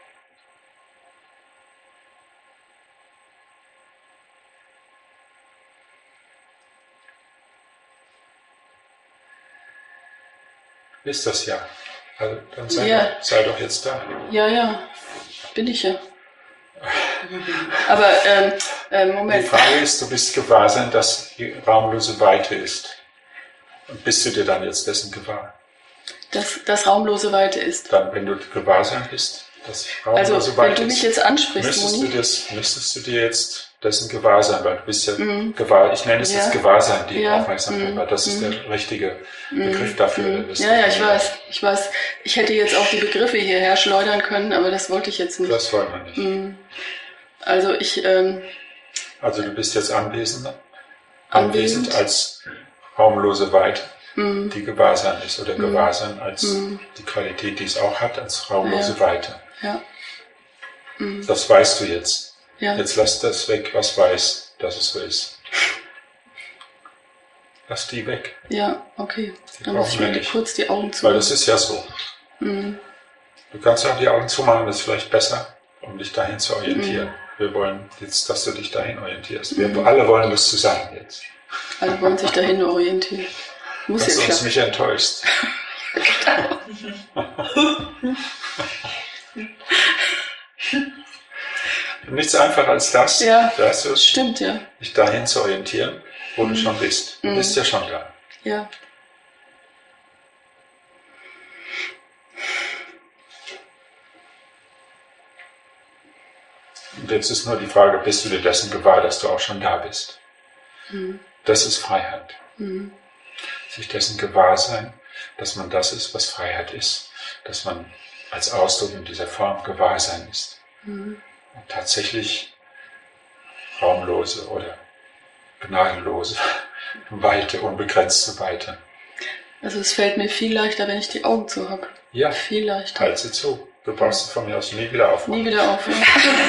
Ist das ja. Also dann sei, Ja. doch, sei doch jetzt da. Ja, ja, bin ich ja. Aber, ähm, äh, Die Moment. Frage ist, du bist Gewahrsein, dass die raumlose Weite ist. Und bist du dir dann jetzt dessen gewahr? Dass das raumlose Weite ist. Dann, wenn du Gewahrsein bist, dass raumlose Also, wenn Weite du mich ist, jetzt ansprichst, müsstest du, Moni. das, müsstest du dir jetzt dessen gewahr sein, weil du bist ja Mhm. gewahr. Ich nenne es Ja. jetzt Gewahrsein, die Ja. Aufmerksamkeit, Mhm. weil das ist Mhm. der richtige Begriff dafür. Mhm. Das Ja, ja, ich weiß, ich weiß. Ich hätte jetzt auch die Begriffe hierher schleudern können, aber das wollte ich jetzt nicht. Das wollen wir nicht. Mhm. Also ich, ähm, Also du bist jetzt anwesend, Anwesend. anwesend als raumlose Weite, mhm. die Gewahrsein ist, oder Mhm. Gewahrsein als Mhm. die Qualität, die es auch hat, als raumlose Ja. Weite. ja, mhm. Das weißt du jetzt. ja, Jetzt lass das weg, was weiß, dass es so ist. Lass die weg, ja, okay. Die Dann muss ich brauchen wir mir nicht. kurz die Augen zu. weil das ist ja so. Mhm. Du kannst auch die Augen zumachen, das ist vielleicht besser, um dich dahin zu orientieren. Mhm. Wir wollen jetzt, dass du dich dahin orientierst. Wir alle wollen das zusammen jetzt. Alle wollen sich dahin orientieren. Muss Dass ja du uns klappen. nicht enttäuscht. Nichts einfacher als das, Ja. weißt du, Stimmt, ja. dich dahin zu orientieren, wo du schon bist. Du Mhm. bist ja schon da. Ja. Und jetzt ist nur die Frage, bist du dir dessen gewahr, dass du auch schon da bist? Mhm. Das ist Freiheit. Mhm. Sich dessen gewahr sein, dass man das ist, was Freiheit ist. Dass man als Ausdruck in dieser Form Gewahrsein ist. Mhm. Und tatsächlich raumlose oder gnadenlose Weite, unbegrenzte Weite. Also es fällt mir viel leichter, wenn ich die Augen zu habe. Ja, Viel leichter. halt sie zu. Du brauchst sie von mir aus nie wieder aufmachen. Nie wieder aufhören.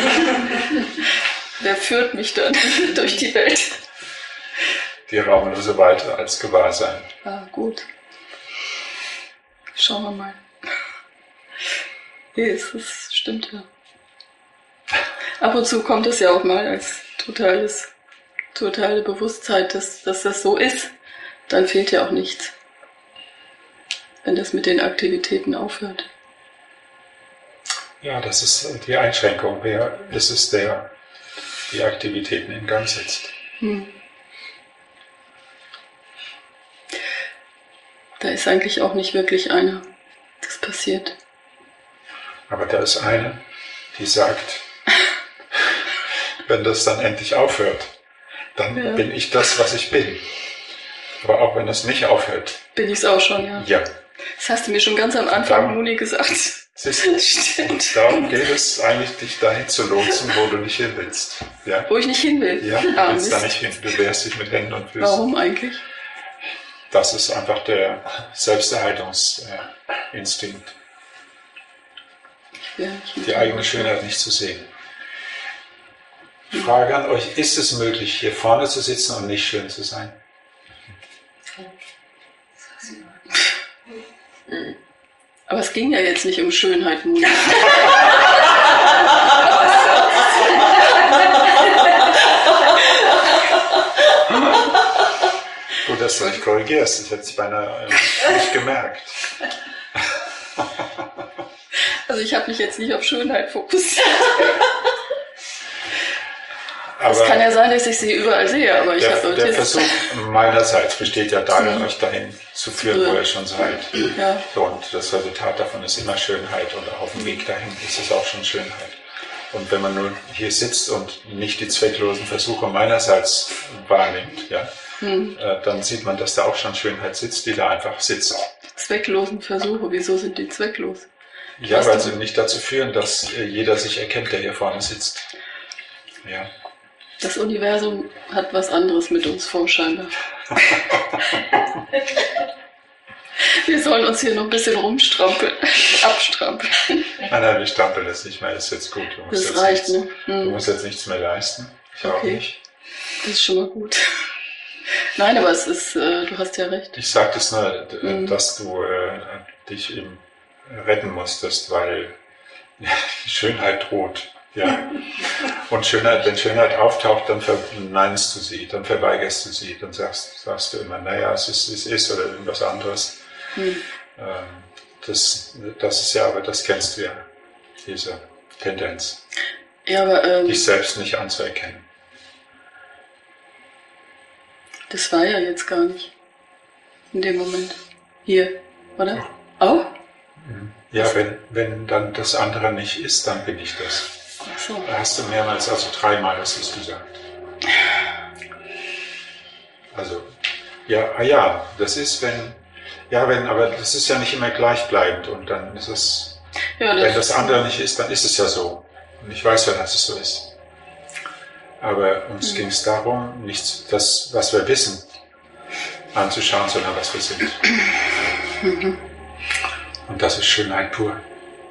Wer führt mich dann durch die Welt? Die raumlose Weite als Gewahrsein. Ah, gut. Schauen wir mal. Nee, es ist, stimmt ja. Ab und zu kommt es ja auch mal als totales, totale Bewusstheit, dass, dass das so ist. Dann fehlt ja auch nichts. Wenn das mit den Aktivitäten aufhört. Ja, das ist die Einschränkung. Wer ist es, der die Aktivitäten in Gang setzt? Hm. Da ist eigentlich auch nicht wirklich einer. Das passiert. Aber da ist eine, die sagt, wenn das dann endlich aufhört, dann Ja. bin ich das, was ich bin. Aber auch wenn es nicht aufhört, Bin ich's auch schon, ja. ja. Das hast du mir schon ganz am Anfang, Darum- Moni, gesagt. Siehst du? Stimmt. Und darum geht es eigentlich, dich dahin zu lotsen, wo du nicht hin willst. Ja, Wo ich nicht hin will. ja du Ah, willst da Mist. nicht hin. Du wehrst dich mit Händen und Füßen. Warum eigentlich? Das ist einfach der Selbsterhaltungsinstinkt, Ich will nicht die hin. eigene Schönheit nicht zu sehen. Frage an euch, ist es möglich, hier vorne zu sitzen und nicht schön zu sein? Aber es ging ja jetzt nicht um Schönheit, Moni. Gut, dass du dich korrigierst, das hätte ich beinahe äh, nicht gemerkt. Also ich habe mich jetzt nicht auf Schönheit fokussiert. Aber Es kann ja sein, dass ich sie überall sehe, aber ich der, habe der jetzt... Versuch meinerseits besteht ja darin, Mhm. euch dahin zu führen, wo ihr schon seid. Ja, So, und das Resultat davon ist immer Schönheit und auf dem Weg dahin ist es auch schon Schönheit. Und wenn man nur hier sitzt und nicht die zwecklosen Versuche meinerseits wahrnimmt, ja, hm. äh, dann sieht man, dass da auch schon Schönheit sitzt, die da einfach sitzt. zwecklosen Versuche, wieso sind die zwecklos? Ja, Hast weil du- sie nicht dazu führen, dass äh, jeder sich erkennt, der hier vorne sitzt. Ja. Das Universum hat was anderes mit uns vor, scheinbar. Wir sollen uns hier noch ein bisschen rumstrampeln, abstrampeln. Nein, nein, ich strampel das nicht mehr, ist jetzt gut. Du musst, Das jetzt, reicht, nichts, ne? du Hm. musst jetzt nichts mehr leisten. Ich auch Okay. nicht. Das ist schon mal gut. Nein, aber es ist, äh, du hast ja recht. Ich sage das nur, d- Mhm. dass du äh, dich eben retten musstest, weil ja, die Schönheit droht. Ja. Und Schönheit, wenn Schönheit auftaucht, dann verneinst du sie, dann verweigerst du sie, dann sagst, sagst du immer, naja, es ist, es ist oder irgendwas anderes. Hm. Ähm, das, das ist ja, aber das kennst du ja, diese Tendenz, Ja, aber ähm, dich selbst nicht anzuerkennen. das war ja jetzt gar nicht. In dem Moment. Hier, oder? Auch? Ja, wenn, wenn dann das andere nicht ist, dann bin ich das. Ach so. Da hast du mehrmals, also dreimal hast du es gesagt. Also, ja, ah ja, das ist, wenn, ja, wenn, aber das ist ja nicht immer gleichbleibend und dann ist es, Ja, wenn das andere nicht ist, dann ist es ja so. Und ich weiß ja, dass es so ist. Aber uns Mhm. ging es darum, nicht das, was wir wissen, anzuschauen, sondern was wir sind. Und das ist Schönheit pur.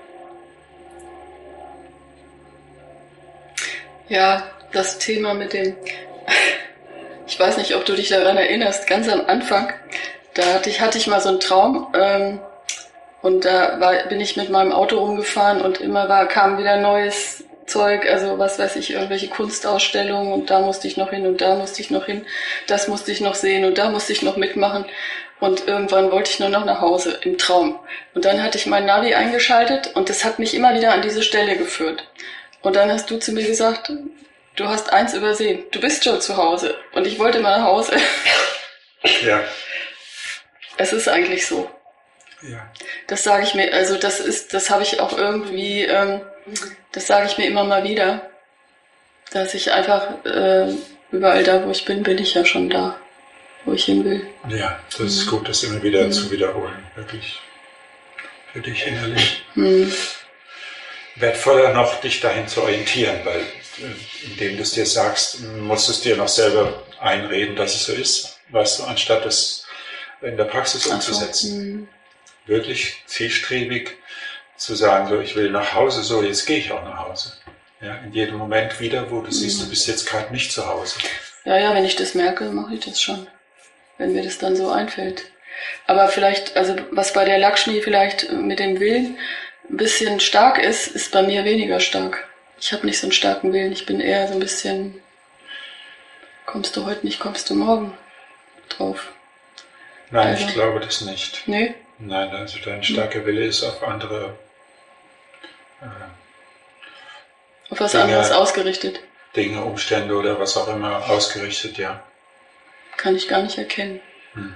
Ja, das Thema mit dem, ich weiß nicht, ob du dich daran erinnerst, ganz am Anfang, da hatte ich, hatte ich mal so einen Traum, ähm, und da war, bin ich mit meinem Auto rumgefahren und immer war, kam wieder neues Zeug, also was weiß ich, irgendwelche Kunstausstellungen und da musste ich noch hin und da musste ich noch hin, das musste ich noch sehen und da musste ich noch mitmachen und irgendwann wollte ich nur noch nach Hause im Traum. Und dann hatte ich mein Navi eingeschaltet und das hat mich immer wieder an diese Stelle geführt. Und dann hast du zu mir gesagt, du hast eins übersehen, du bist schon zu Hause und ich wollte mal nach Hause. Ja, Es ist eigentlich so. ja. Das sage ich mir, also das ist, das habe ich auch irgendwie, ähm, das sage ich mir immer mal wieder, dass ich einfach äh, überall da, wo ich bin, bin ich ja schon da, wo ich hin will. Ja, das ist gut, das immer wieder zu wiederholen, wirklich für dich innerlich. Hm. Wertvoller noch, dich dahin zu orientieren, weil äh, indem du es dir sagst, musst du es dir noch selber einreden, dass es so ist, weißt du, anstatt es in der Praxis Ach so, umzusetzen. hm. Wirklich zielstrebig zu sagen, so, ich will nach Hause, so, jetzt gehe ich auch nach Hause. Ja, in jedem Moment wieder, wo du siehst, du bist jetzt gerade nicht zu Hause. Ja, ja, wenn ich das merke, mache ich das schon, wenn mir das dann so einfällt. Aber vielleicht, also was bei der Lakshmi vielleicht mit dem Willen ein bisschen stark ist, ist bei mir weniger stark. Ich habe nicht so einen starken Willen, ich bin eher so ein bisschen, kommst du heute nicht, kommst du morgen drauf. Nein, Also- ich glaube das nicht. Nee? Nein, also dein starker Wille ist auf andere äh, Auf was Dinge- anderes ausgerichtet. Dinge, Umstände oder was auch immer ausgerichtet, ja. Kann ich gar nicht erkennen. Hm.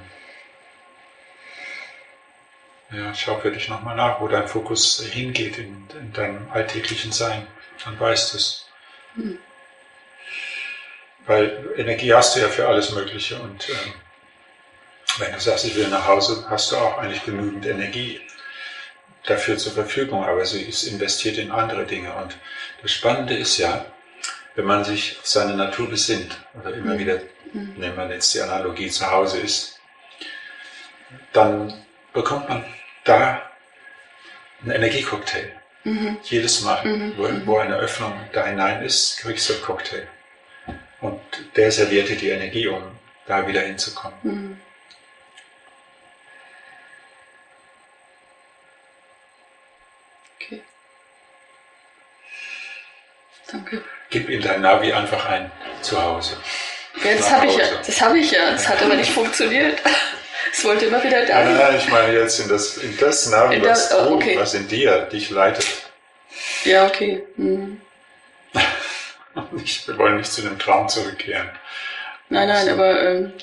Ja, schau für dich nochmal nach, wo dein Fokus hingeht in, in deinem alltäglichen Sein. Dann weißt du es. Hm. Weil Energie hast du ja für alles Mögliche und ähm, wenn du sagst, ich will nach Hause, hast du auch eigentlich genügend Energie dafür zur Verfügung, aber sie ist investiert in andere Dinge. Und das Spannende ist ja, wenn man sich auf seine Natur besinnt, oder immer Mhm. wieder, Mhm. nehmen wir jetzt die Analogie, zu Hause ist, dann bekommt man da einen Energiecocktail. Mhm. Jedes Mal, Mhm. wo, wo eine Öffnung da hinein ist, kriegst du einen Cocktail. Und der serviert dir die Energie, um da wieder hinzukommen. Mhm. Okay. Danke. Gib in dein Navi einfach ein Zuhause. Ja, das Nach habe ich ja. Hause. Das habe ich ja. Das hat aber nicht funktioniert. Es wollte immer wieder da. Ja, ich meine jetzt in das, in das Navi, In was, das- oh, du, okay. was in dir dich leitet. Ja, okay. Mhm. Ich, wir wollen nicht zu dem Traum zurückkehren. Nein, nein, So. aber ähm,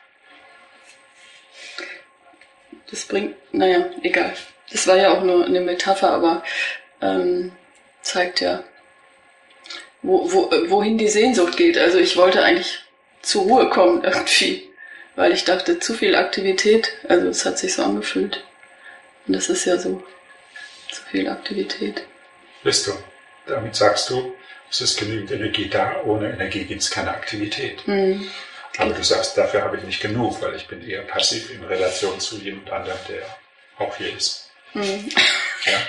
das bringt, naja, egal. Das war ja auch nur eine Metapher, aber ähm, zeigt ja, wo, wo, wohin die Sehnsucht geht. Also ich wollte eigentlich zur Ruhe kommen irgendwie, weil ich dachte, zu viel Aktivität, also es hat sich so angefühlt. Und das ist ja so. Zu viel Aktivität. Bist du. Damit sagst du, es ist genügend Energie da, ohne Energie gibt es keine Aktivität. Hm. Aber du sagst, dafür habe ich nicht genug, weil ich bin eher passiv in Relation zu jemand anderem, der auch hier ist. Hm. Ja?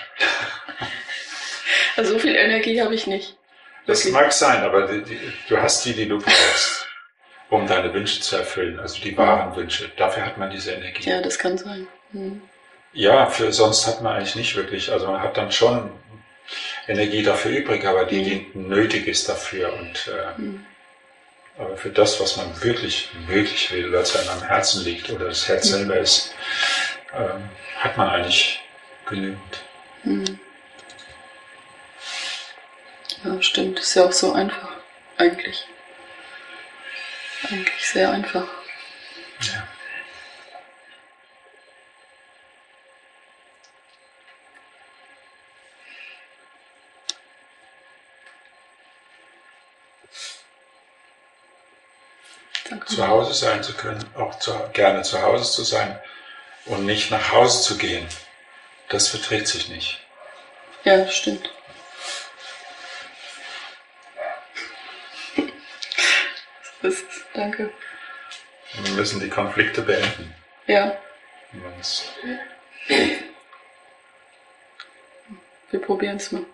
Also so viel Energie habe ich nicht. Das Wirklich. mag sein, aber die, die, du hast die, die du brauchst, um deine Wünsche zu erfüllen, also die wahren Wünsche. Dafür hat man diese Energie. Ja, das kann sein. Hm. Ja, für sonst hat man eigentlich nicht wirklich. Also man hat dann schon Energie dafür übrig, aber die, die nötig ist dafür. Und äh, Hm. aber für das, was man wirklich, wirklich will, was einem am Herzen liegt oder das Herz selber ist, ähm, hat man eigentlich genügend. Hm. Ja, stimmt. Ist ja auch so einfach. Eigentlich. Eigentlich sehr einfach. Ja. Danke. Zu Hause sein zu können, auch zu, gerne zu Hause zu sein und nicht nach Hause zu gehen, das verträgt sich nicht. Ja, das stimmt. Das ist es. Danke. Wir müssen die Konflikte beenden. Ja, Sonst- wir probieren es mal.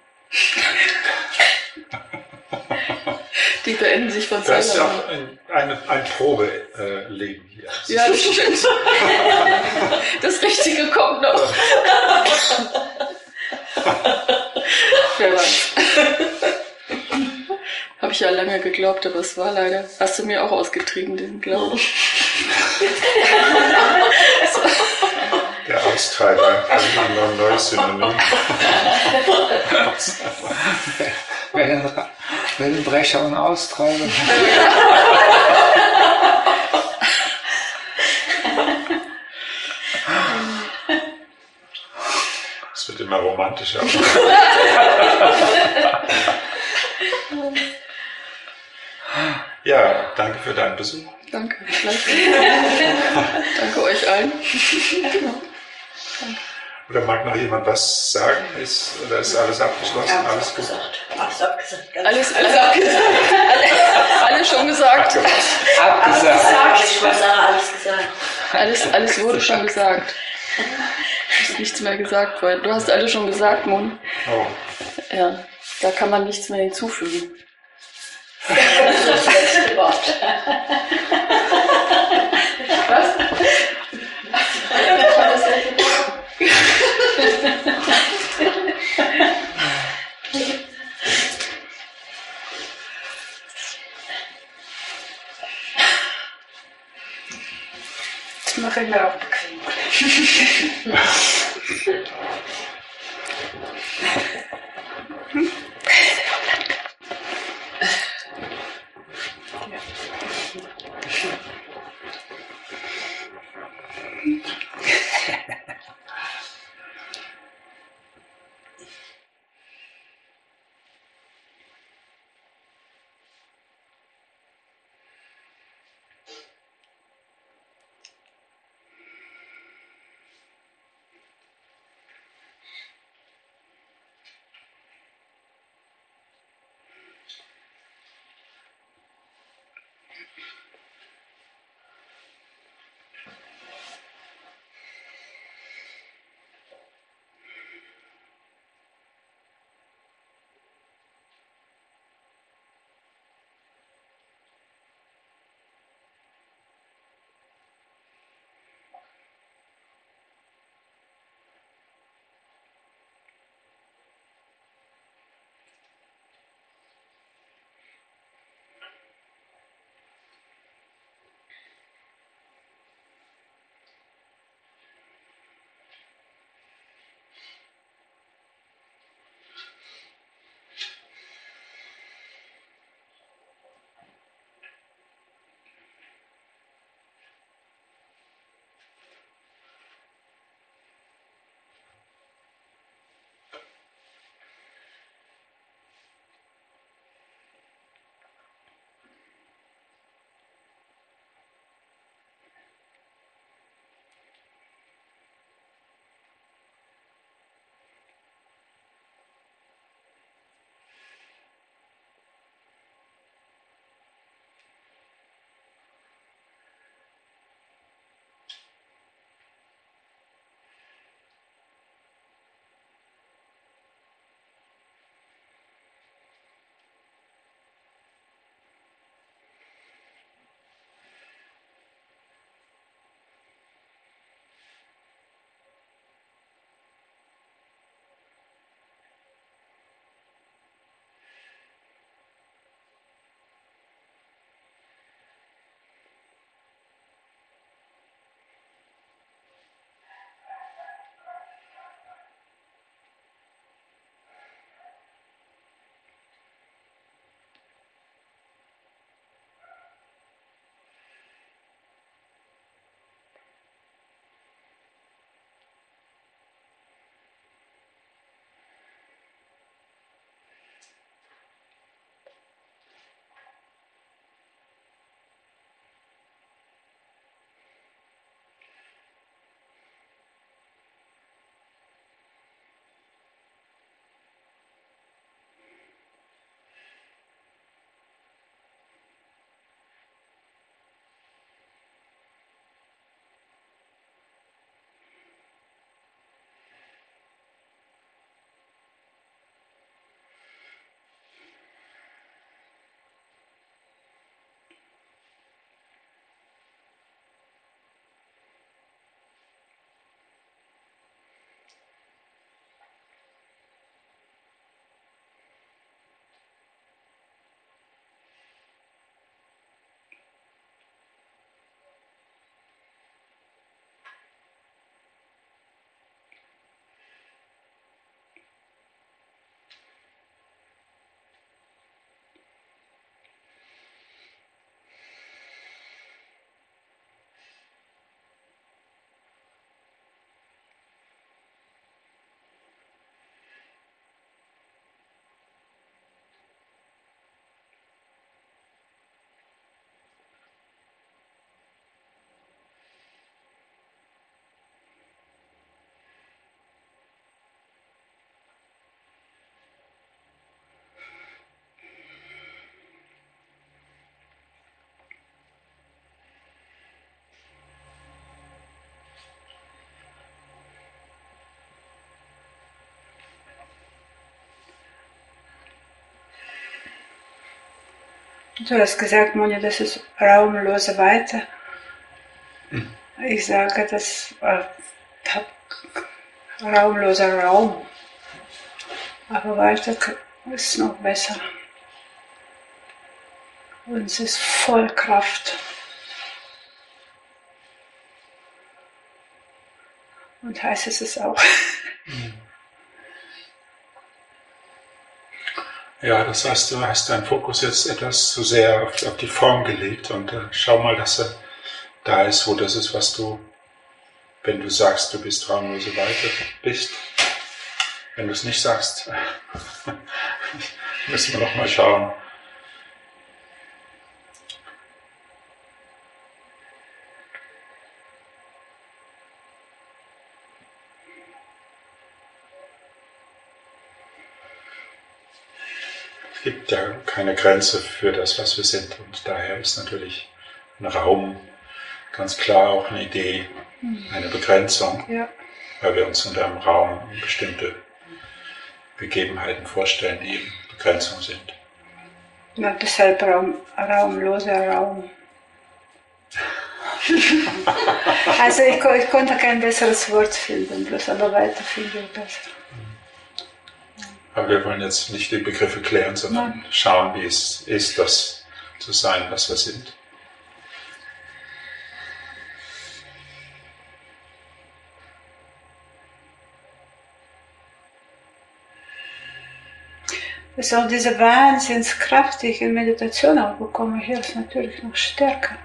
Die beenden sich von Du hast ja selber. auch ein, eine, ein Probeleben hier. Ja, das stimmt. Das Richtige kommt noch. Wer weiß. Habe ich ja lange geglaubt, aber es war leider. Hast du mir auch ausgetrieben, den Glauben. Der Austreiber, also ein neues Synonym. Wellen, Wellenbrecher und Austreiber. Es wird immer romantischer. Ja, danke für deinen Besuch. Danke. Danke euch allen. Oder mag noch jemand was sagen? Ist, oder ist alles abgeschlossen? Alles gut? Alles abgesagt. Alles, alles abgesagt. Alle, alles schon gesagt. Abgesagt. Ich wollte sagen, alles gesagt. Alles, alles wurde schon gesagt. Es ist nichts mehr gesagt worden. Du hast alles schon gesagt, Mon. Oh, Ja, da kann man nichts mehr hinzufügen. Das ist das letzte Wort. Was? Das mache ich mir auch bequem. Du hast gesagt, Moni, das ist raumlose Weite. Hm. Ich sage, das äh, raumloser Raum. Aber Weite ist noch besser. Und es ist voll Kraft. Und heiß ist es auch. Ja, das heißt, du hast deinen Fokus jetzt etwas zu sehr auf, auf die Form gelegt und äh, schau mal, dass er da ist, wo das ist, was du, wenn du sagst, du bist raumlose Weite, bist. Wenn du es nicht sagst, müssen wir noch mal schauen. Es gibt ja keine Grenze für das, was wir sind. Und daher ist natürlich ein Raum ganz klar auch eine Idee, eine Begrenzung, Ja. weil wir uns unter einem Raum bestimmte Gegebenheiten vorstellen, die eben Begrenzung sind. Na, deshalb Raum, raumloser Raum. Also ich, ko- ich konnte kein besseres Wort finden, bloß aber weiter finde ich besser. Aber wir wollen jetzt nicht die Begriffe klären, sondern Nein. schauen, wie es ist, das zu sein, was wir sind. Also diese Wahnsinnskraft, die ich in Meditation auch bekomme, hier ist natürlich noch stärker.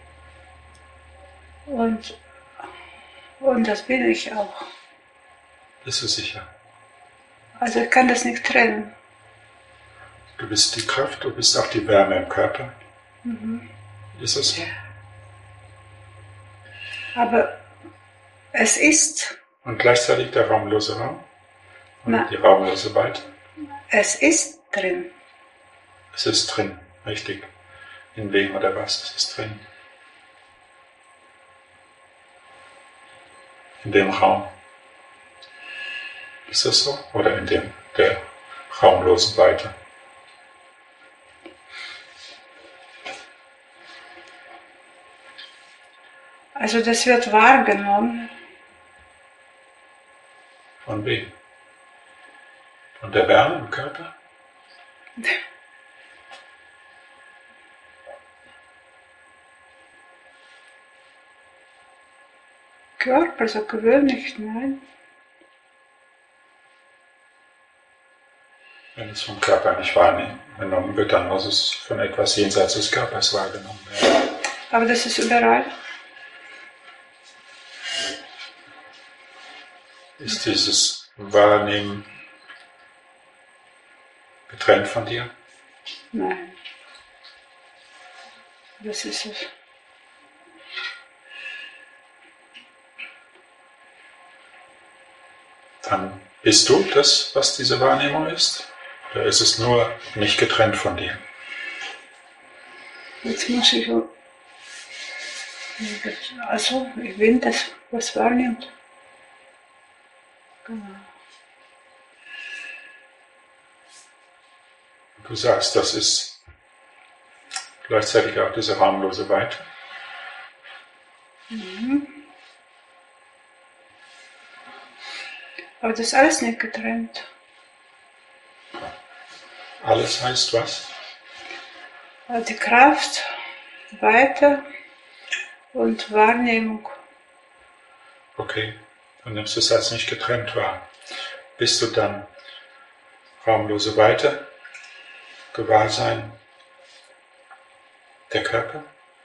Und, und das bin ich auch. Bist du sicher? Also ich kann das nicht trennen. Du bist die Kraft, du bist auch die Wärme im Körper. Ist das so? Aber es ist, Und gleichzeitig der raumlose Raum? Und Nein. die raumlose Weite? es ist drin. Es ist drin, richtig. In wem oder was? Es ist drin. In dem Raum. Ist das so? Oder in dem der raumlosen Weite? Also das wird wahrgenommen. Von wem? Von der Wärme im Körper? Körper, so gewöhnlich, nein. Wenn es vom Körper nicht wahrgenommen wird, dann muss es von etwas jenseits des Körpers wahrgenommen werden. Aber das ist überall. Ist dieses Wahrnehmen getrennt von dir? Nein. Das ist es. Dann bist du das, was diese Wahrnehmung ist? Oder ist es nur nicht getrennt von dir? Jetzt muss ich. Also, ich bin das, was wahrnimmt. Genau. Du sagst, das ist gleichzeitig auch diese raumlose Weite. Aber das ist alles nicht getrennt. Alles heißt was? Die Kraft, Weite und Wahrnehmung. Okay, du nimmst es als nicht getrennt wahr. Bist du dann raumlose Weite, Gewahrsein, der Körper?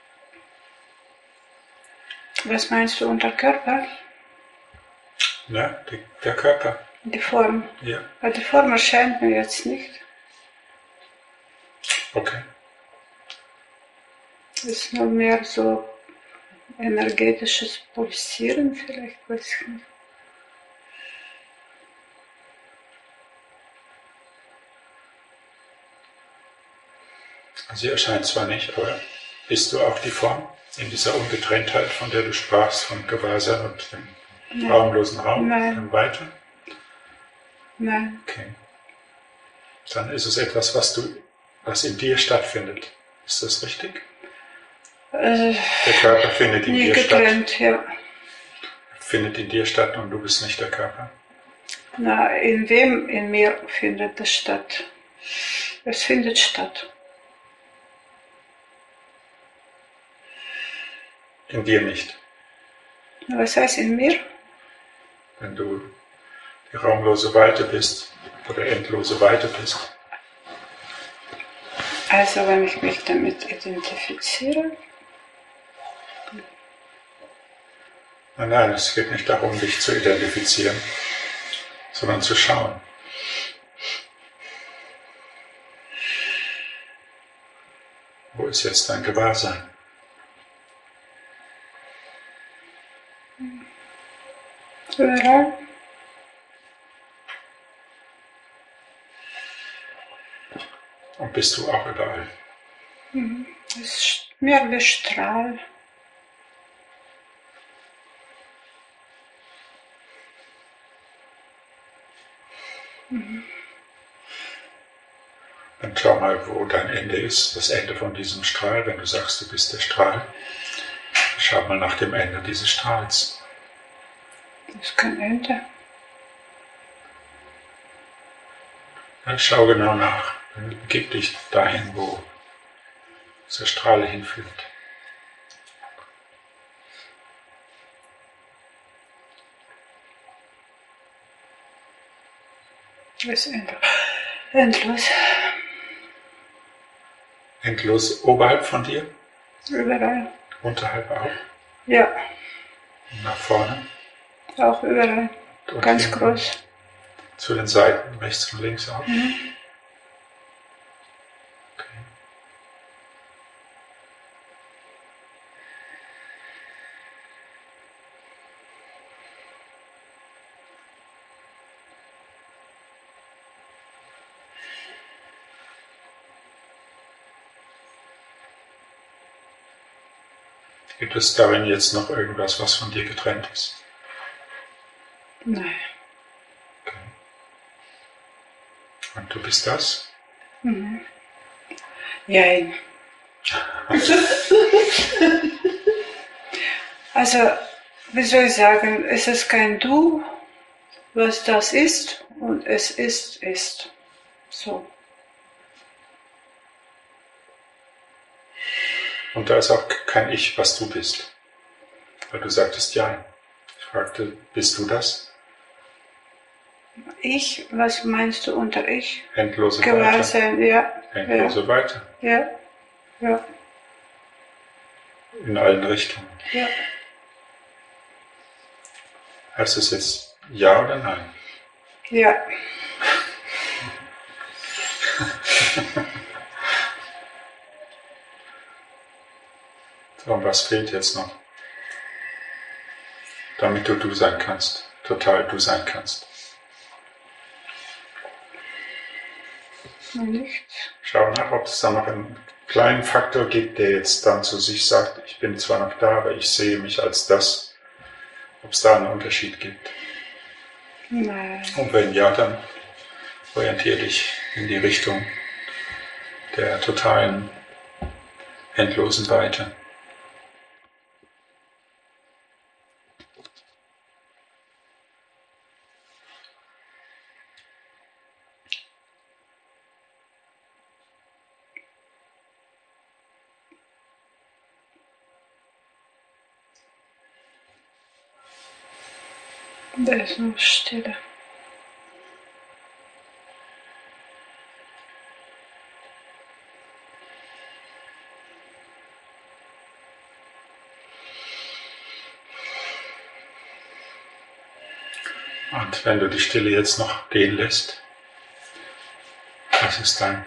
Was meinst du unter Körper? Ja, die, der Körper. Die Form. Ja, Aber die Form erscheint mir jetzt nicht. okay. Es ist nur mehr so energetisches Pulsieren vielleicht, weiß ich nicht. Sie erscheint zwar nicht, aber bist du auch die Form in dieser Ungetrenntheit, von der du sprachst, von Gewahrsein und dem Nein. raumlosen Raum, Nein. dem Weite? Nein. Okay. Dann ist es etwas, was du, was in dir stattfindet. Ist das richtig? Also, Der Körper findet in nie dir statt. getrennt, ja. Findet in dir statt und du bist nicht der Körper. Na, in wem in mir findet es statt? Es findet statt. In dir nicht. Was heißt in mir? Wenn du die raumlose Weite bist oder endlose Weite bist. Also wenn ich mich damit identifiziere? Nein, nein, es geht nicht darum, dich zu identifizieren, sondern zu schauen. Wo ist jetzt dein Gewahrsein? Überall. Und bist du auch überall? Es ist mehr wie Strahl. Dann schau mal, wo dein Ende ist, das Ende von diesem Strahl. Wenn du sagst, du bist der Strahl, schau mal nach dem Ende dieses Strahls. Das ist kein Ende. Ja, schau genau nach. Gib dich dahin, wo dieser Strahl hinführt. Das ist endlos. Endlos. Endlos oberhalb von dir, Überall. unterhalb auch, Ja, nach vorne. auch überall. Und Ganz hinten. groß. Zu den Seiten, rechts und links auch. Mhm. Okay. Gibt es darin jetzt noch irgendwas, was von dir getrennt ist? Nein. Okay. Und du bist das? Mhm. Jein. Also, wie soll ich sagen, es ist kein Du, was das ist, und es ist, ist. So. Und da ist auch kein Ich, was du bist. Weil du sagtest ja. Ich fragte, bist du das? Ich, was meinst du unter Ich? Endlose Weite. Gewahrsein, ja. Endlose Weite. Ja. Ja. In allen Richtungen. Ja. Heißt es jetzt ja oder nein? Ja. So, und was fehlt jetzt noch? Damit du du sein kannst. Total du sein kannst. Nichts. Schau nach, ob es da noch einen kleinen Faktor gibt, der jetzt dann zu sich sagt, ich bin zwar noch da, aber ich sehe mich als das. Ob es da einen Unterschied gibt. Nein. Und wenn ja, dann orientiere dich in die Richtung der totalen, endlosen Weite. Da ist nur Stille. Und wenn du die Stille jetzt noch gehen lässt, was ist dann?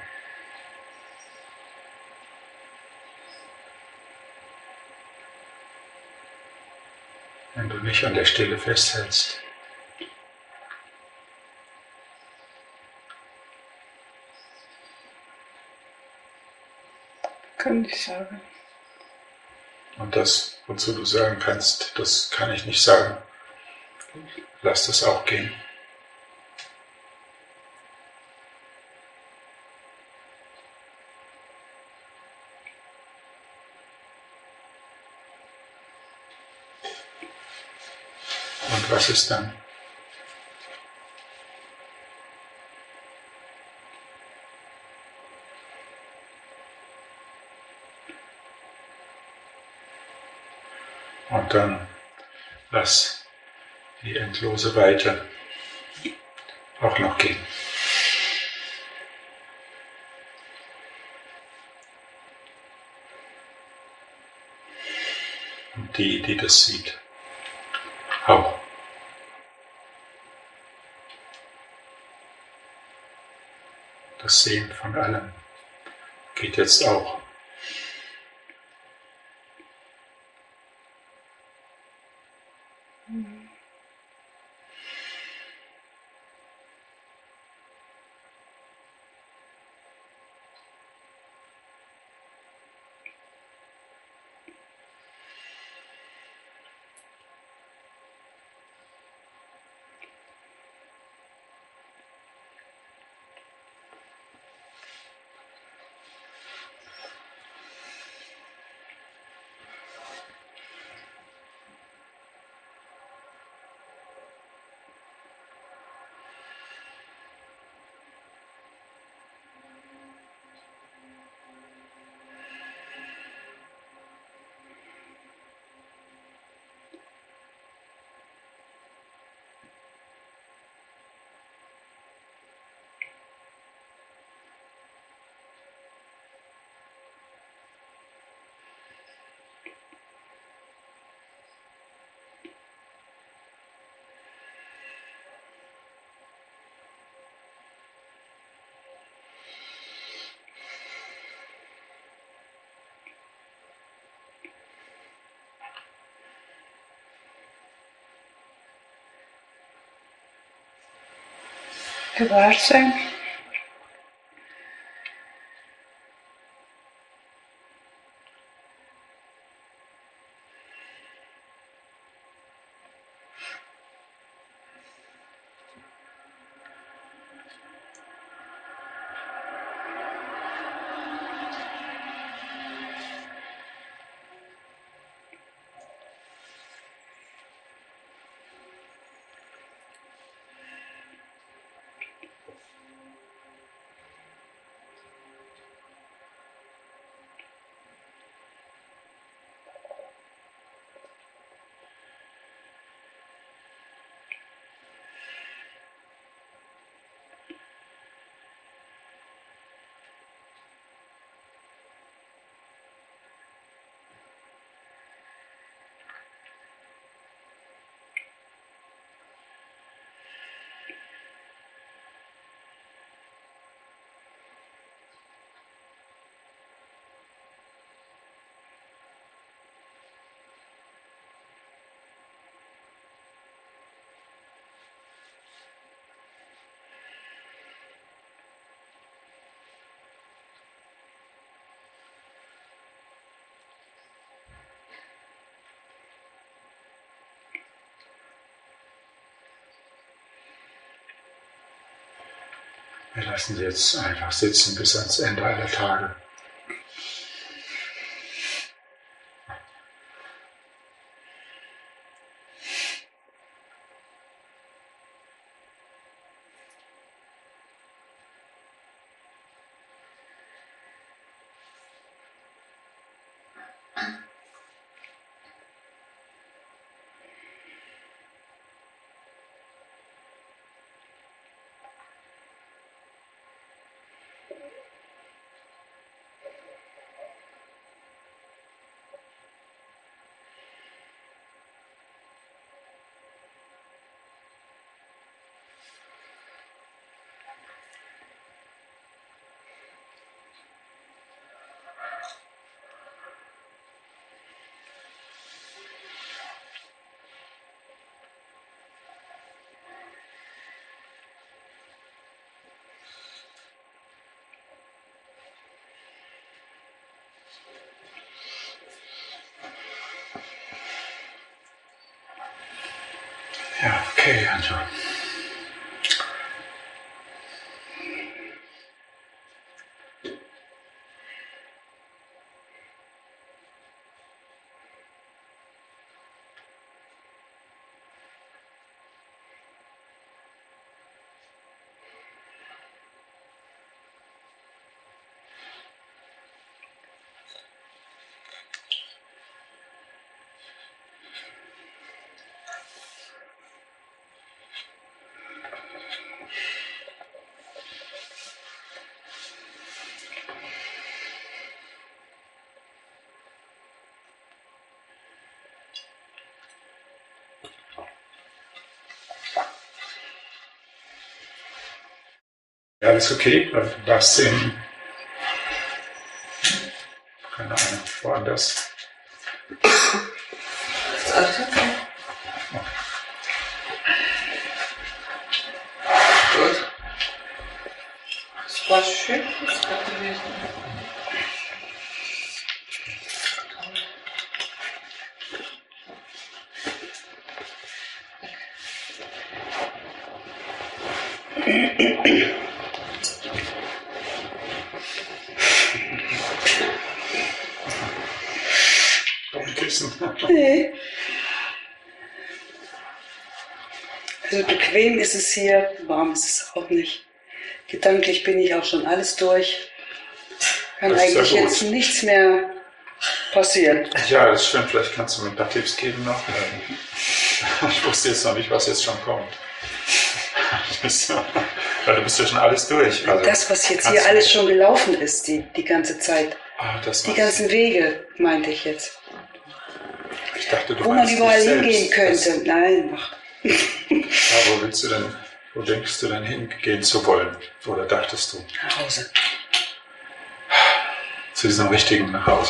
Wenn du nicht an der Stille festhältst. Kann ich sagen. Und das, wozu du sagen kannst, das kann ich nicht sagen. Lass das auch gehen. was ist dann? Und dann lass die endlose Weite auch noch gehen. Und die, die das sieht, auch. Das Sehen von allem geht jetzt auch. Gewahrsein. Wir lassen sie jetzt einfach sitzen bis ans Ende aller Tage. Ja, okay, Anjo. Alles okay? Du darfst sehen. Keine Ahnung, woanders. Ist alles okay? Gut. Das war schön. Das war gewesen. Nee. Also bequem ist es hier, warm ist es auch nicht. Gedanklich bin ich auch schon alles durch. Kann Das ist ja eigentlich gut. jetzt nichts mehr passieren. Ja, das stimmt. Vielleicht kannst du mir ein paar Tipps geben noch. Ähm, Ich wusste jetzt noch nicht, was jetzt schon kommt. Du bist ja, weil du bist ja schon alles durch. Also, Das, was jetzt kannst hier du- alles schon gelaufen ist, die, die ganze Zeit. Ah, das Die war's. ganzen Wege, meinte ich jetzt. Ich dachte, du Wo man meinst überall dich hingehen selbst. könnte. Nein, ach. Das, ja, wo willst du denn, wo denkst du denn hingehen zu wollen? Oder dachtest du? Nach Hause. Zu diesem richtigen nach Hause.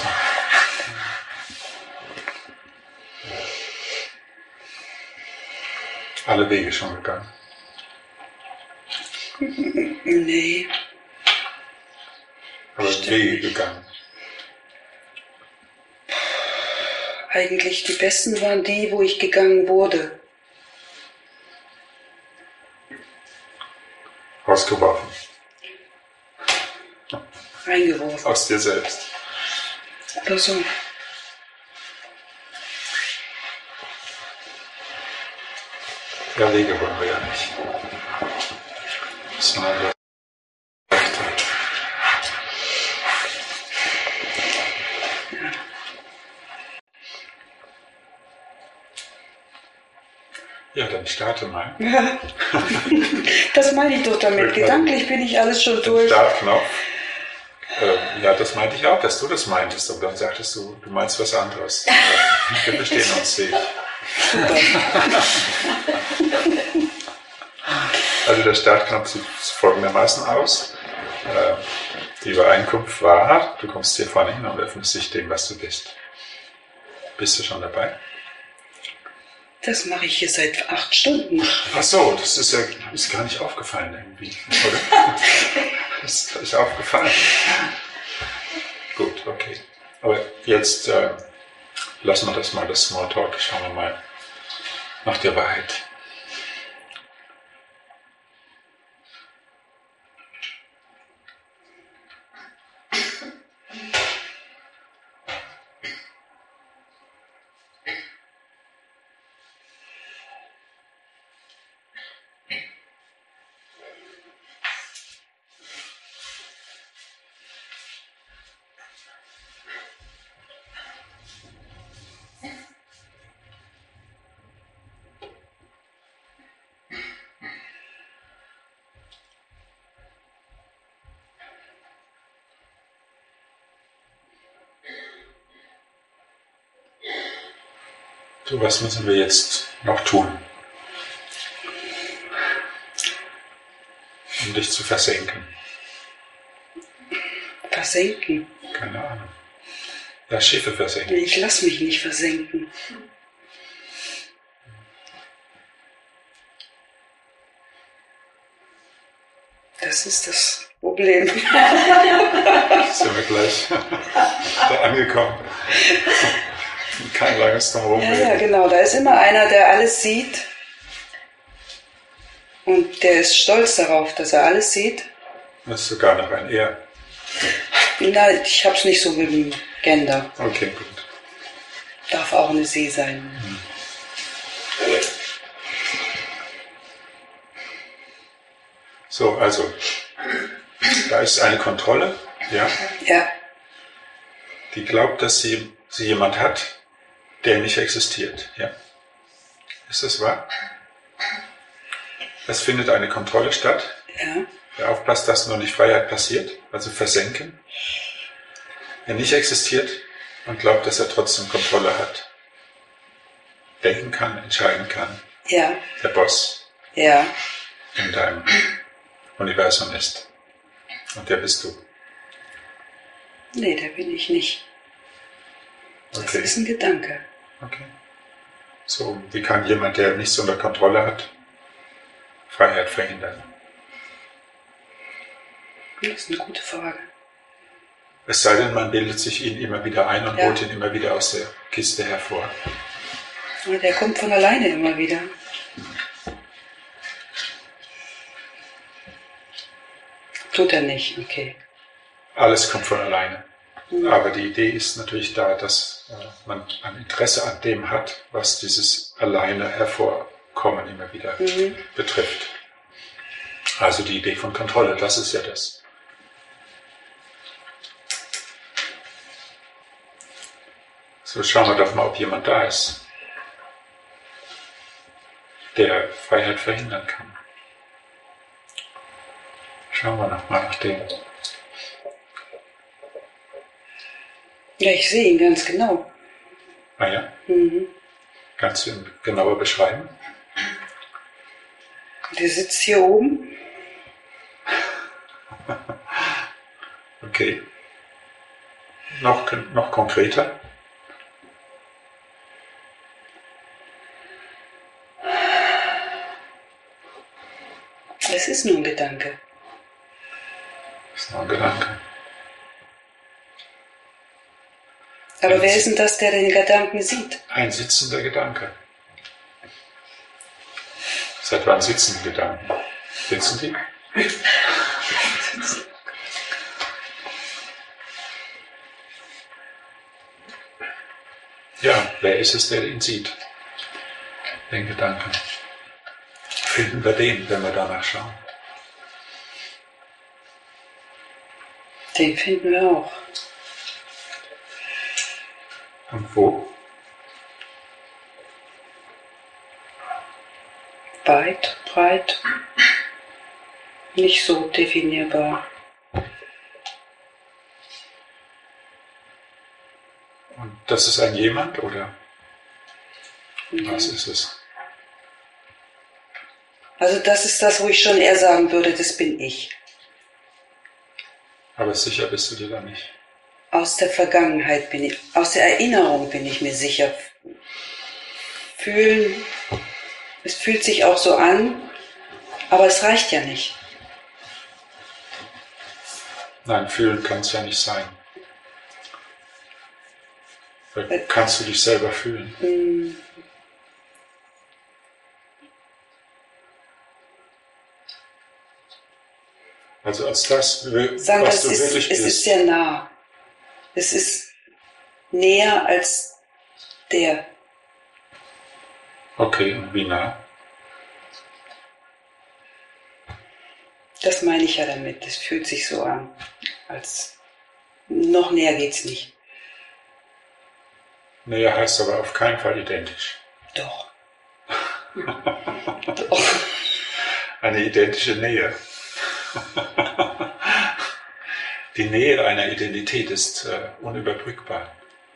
Alle Wege schon gegangen. Nee. Aber Stimmt Wege nicht. gegangen. Eigentlich die besten waren die, wo ich gegangen wurde. Rausgeworfen. Reingeworfen. Aus dir selbst. Oder so. Ja, Wege wollen wir ja nicht. Sondern wir Ja, dann starte mal. Das meine ich doch damit. Okay. Gedanklich bin ich alles schon Den durch. Startknopf. Ähm, ja, das meinte ich auch, dass du das meintest, aber dann sagtest du, du meinst was anderes. Wir verstehen uns, sehe ich. Super. Also der Startknopf sieht folgendermaßen aus. Äh, die Übereinkunft war, du kommst hier vorne hin und öffnest dich dem, was du bist. Bist du schon dabei? Das mache ich hier seit acht Stunden. Ach so, das ist ja ist gar nicht aufgefallen irgendwie, oder? Das ist gar nicht aufgefallen. Gut, okay. Aber jetzt äh, lassen wir das mal, das Smalltalk. Schauen wir mal nach der Wahrheit. So, was müssen wir jetzt noch tun, um dich zu versenken? Versenken. Keine Ahnung. Ja, Schiffe versenken. Ich lasse mich nicht versenken. Das ist das Problem. Sind wir gleich da angekommen. Kein langes Drumherum. Ja, ja, genau. Da ist immer einer, der alles sieht. Und der ist stolz darauf, dass er alles sieht. Das ist sogar noch ein Er. Na, ich hab's nicht so mit dem Gender. Okay, gut. Darf auch eine Sie sein. So, also, da ist eine Kontrolle, ja, Ja, die glaubt, dass sie, sie jemand hat, der nicht existiert, ja. Ist das wahr? Es findet eine Kontrolle statt. ja, Wer aufpasst, dass nur nicht Freiheit passiert, also versenken. Wer nicht existiert und glaubt, dass er trotzdem Kontrolle hat. Denken kann, entscheiden kann. ja, Der Boss ja, in deinem Universum ist. Und der bist du. Nee, der bin ich nicht. Das Okay. ist ein Gedanke. Okay. So, wie kann jemand, der nichts unter Kontrolle hat, Freiheit verhindern? Das ist eine gute Frage. Es sei denn, man bildet sich ihn immer wieder ein und Ja. holt ihn immer wieder aus der Kiste hervor. Aber der kommt von alleine immer wieder. Tut er nicht, okay. Alles kommt von alleine. Mhm. Aber die Idee ist natürlich da, dass äh, man ein Interesse an dem hat, was dieses alleine hervorkommen immer wieder Mhm. betrifft. Also die Idee von Kontrolle, das ist ja das. So, schauen wir doch mal, ob jemand da ist, der Freiheit verhindern kann. Schauen wir noch mal nach dem. Ja, ich sehe ihn ganz genau. Ah ja, Mhm. kannst du ihn genauer beschreiben? Der sitzt hier oben. Okay. Noch, noch konkreter? Es ist nur ein Gedanke. Das ist noch ein Gedanke. Aber wer ist denn das, der den Gedanken sieht? Ein sitzender Gedanke. Seit wann sitzen die Gedanken? Sitzen die? Ja, wer ist es, der ihn sieht? Den Gedanken. Finden wir den, wenn wir danach schauen. Den finden wir auch. Und wo? Weit, breit. Nicht so definierbar. Und das ist ein jemand, oder Mhm. was ist es? Also das ist das, wo ich schon eher sagen würde, das bin ich. Aber sicher bist du dir da nicht. Aus der Vergangenheit bin ich, aus der Erinnerung bin ich mir sicher. Fühlen, es fühlt sich auch so an, aber es reicht ja nicht. Nein, fühlen kann es ja nicht sein. Da kannst du dich selber fühlen. Hm, Also als das, sagen wir, was es du ist, wirklich es ist bist. sehr nah. Es ist näher als der. Okay, und wie nah? Das meine ich ja damit. Es fühlt sich so an, als noch näher geht's nicht. Nähe heißt aber auf keinen Fall identisch. Doch. Doch. Eine identische Nähe. Die Nähe einer Identität ist äh, unüberbrückbar,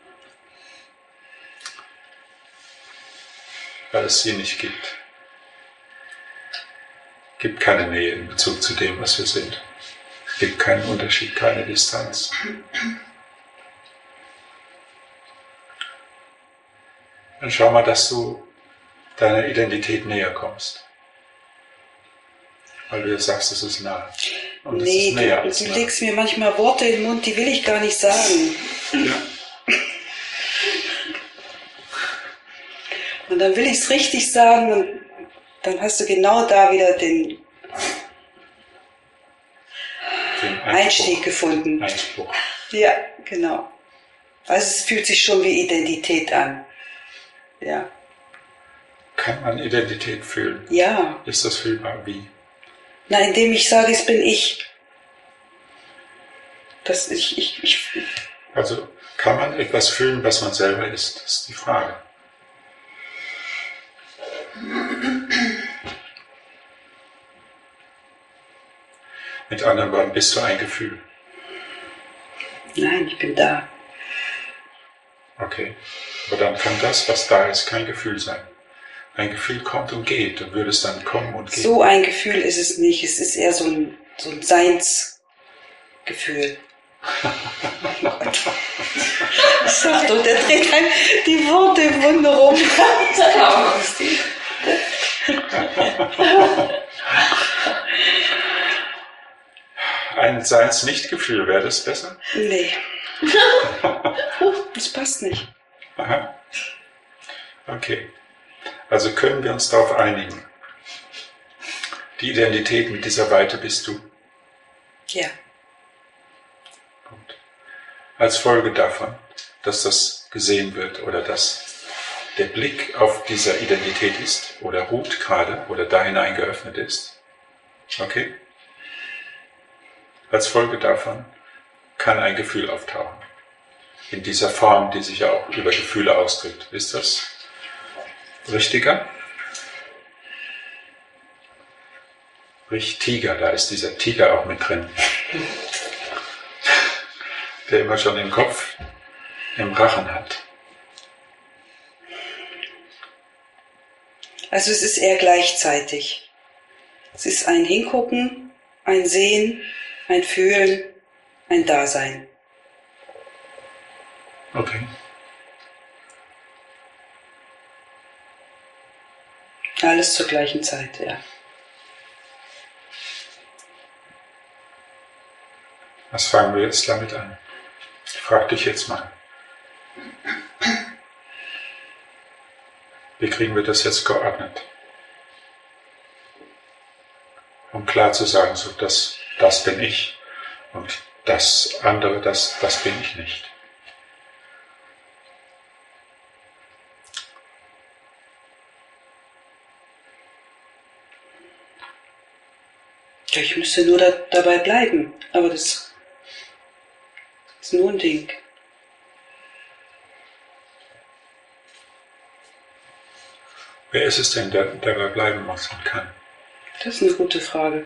weil es sie nicht gibt. Es gibt keine Nähe in Bezug zu dem, was wir sind. Es gibt keinen Unterschied, keine Distanz. Dann schau mal, dass du deiner Identität näher kommst. Weil du jetzt sagst, es ist nah. Und es Nee, ist näher du, als du nah. legst mir manchmal Worte in den Mund, die will ich gar nicht sagen. Ja. Und dann will ich es richtig sagen und dann hast du genau da wieder den Den Einstieg gefunden. Einspruch. Ja, genau. Also es fühlt sich schon wie Identität an. Ja. Kann man Identität fühlen? Ja. Ist das fühlbar? Wie? Na, indem ich sage, es bin ich. Das ich, ich, ich. Also kann man etwas fühlen, was man selber ist? Das ist die Frage. Mit anderen Worten, bist du ein Gefühl? Nein, ich bin da. Okay. Aber dann kann das, was da ist, kein Gefühl sein. ein Gefühl kommt und geht und würde es dann kommen und gehen. So ein Gefühl ist es nicht. Es ist eher so ein, so ein Seinsgefühl. Sag doch, der dreht einem die Worte im Munde rum. Ein Seins-Nicht-Gefühl, wäre das besser? Nee. Das passt nicht. Aha. Okay. Also können wir uns darauf einigen. Die Identität mit dieser Weite bist du. Ja. Gut. Als Folge davon, dass das gesehen wird oder dass der Blick auf dieser Identität ist oder ruht gerade oder da hinein geöffnet ist. Okay? Als Folge davon kann ein Gefühl auftauchen. In dieser Form, die sich ja auch über Gefühle ausdrückt. Ist das richtiger? Richtiger, da ist dieser Tiger auch mit drin. Der immer schon den Kopf im Rachen hat. Also es ist eher gleichzeitig. Es ist ein Hingucken, ein Sehen, ein Fühlen, ein Dasein. Okay. Alles zur gleichen Zeit, ja. Was fangen wir jetzt damit an? Ich frage dich jetzt mal. Wie kriegen wir das jetzt geordnet? Um klar zu sagen, so das, das bin ich und das andere, das, das bin ich nicht. Ja, ich müsste nur da, dabei bleiben, aber das ist nur ein Ding. Wer ist es denn, der dabei bleiben muss und kann? Das ist eine gute Frage.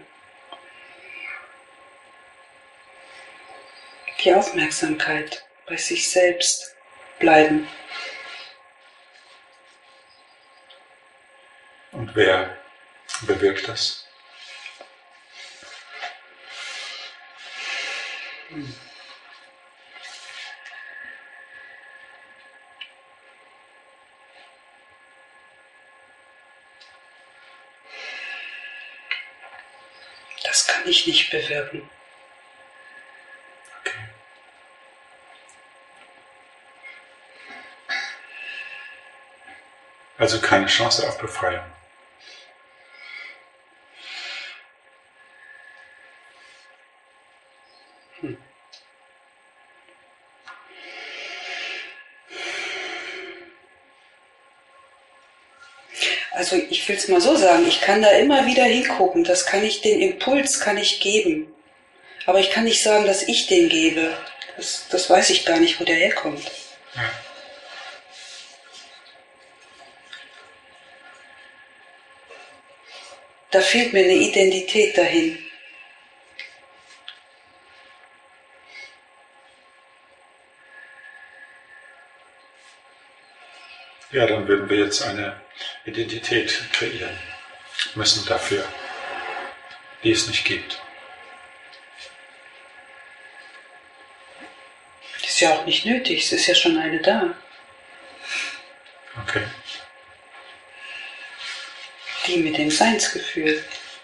Die Aufmerksamkeit bei sich selbst bleiben. Und wer bewirkt das? Hm. Das kann ich nicht bewirken. Okay. Also keine Chance auf Befreiung. Hm. Also ich will es mal so sagen, ich kann da immer wieder hingucken, das kann ich, den Impuls kann ich geben. Aber ich kann nicht sagen, dass ich den gebe. Das, das weiß ich gar nicht, wo der herkommt. Ja. Da fehlt mir eine Identität dahin. Ja, dann würden wir jetzt eine Identität kreieren müssen dafür, die es nicht gibt. Das ist ja auch nicht nötig, es ist ja schon eine da. Okay. Die mit dem Seinsgefühl.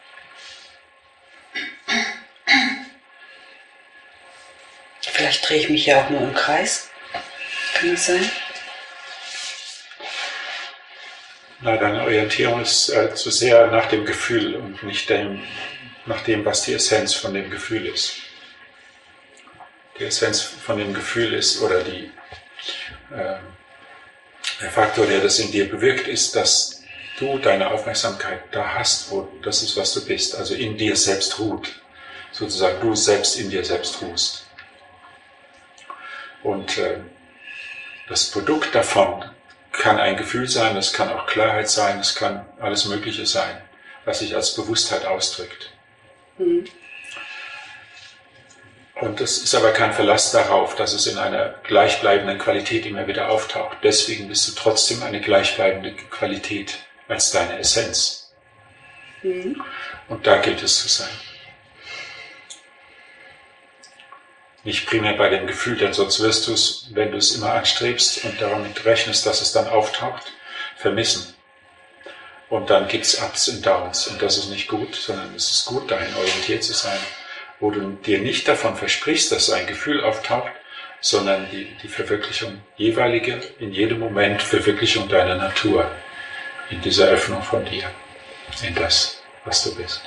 Vielleicht drehe ich mich ja auch nur im Kreis. Kann das sein? Na, deine Orientierung ist äh, zu sehr nach dem Gefühl und nicht dem, nach dem, was die Essenz von dem Gefühl ist. Die Essenz von dem Gefühl ist, oder die, äh, der Faktor, der das in dir bewirkt, ist, dass du deine Aufmerksamkeit da hast, wo das ist, was du bist, also in dir selbst ruht. Sozusagen du selbst in dir selbst ruhst. Und äh, das Produkt davon kann ein Gefühl sein, es kann auch Klarheit sein, es kann alles Mögliche sein, was sich als Bewusstheit ausdrückt. Mhm. Und es ist aber kein Verlass darauf, dass es in einer gleichbleibenden Qualität immer wieder auftaucht. Deswegen bist du trotzdem eine gleichbleibende Qualität, als deine Essenz. Mhm. Und da gilt es zu sein. Nicht primär bei dem Gefühl, denn sonst wirst du es, wenn du es immer anstrebst und damit rechnest, dass es dann auftaucht, vermissen. Und dann gibt es Ups und Downs und das ist nicht gut, sondern es ist gut, dahin orientiert zu sein, wo du dir nicht davon versprichst, dass ein Gefühl auftaucht, sondern die, die Verwirklichung jeweilige, in jedem Moment Verwirklichung deiner Natur, in dieser Öffnung von dir, in das, was du bist.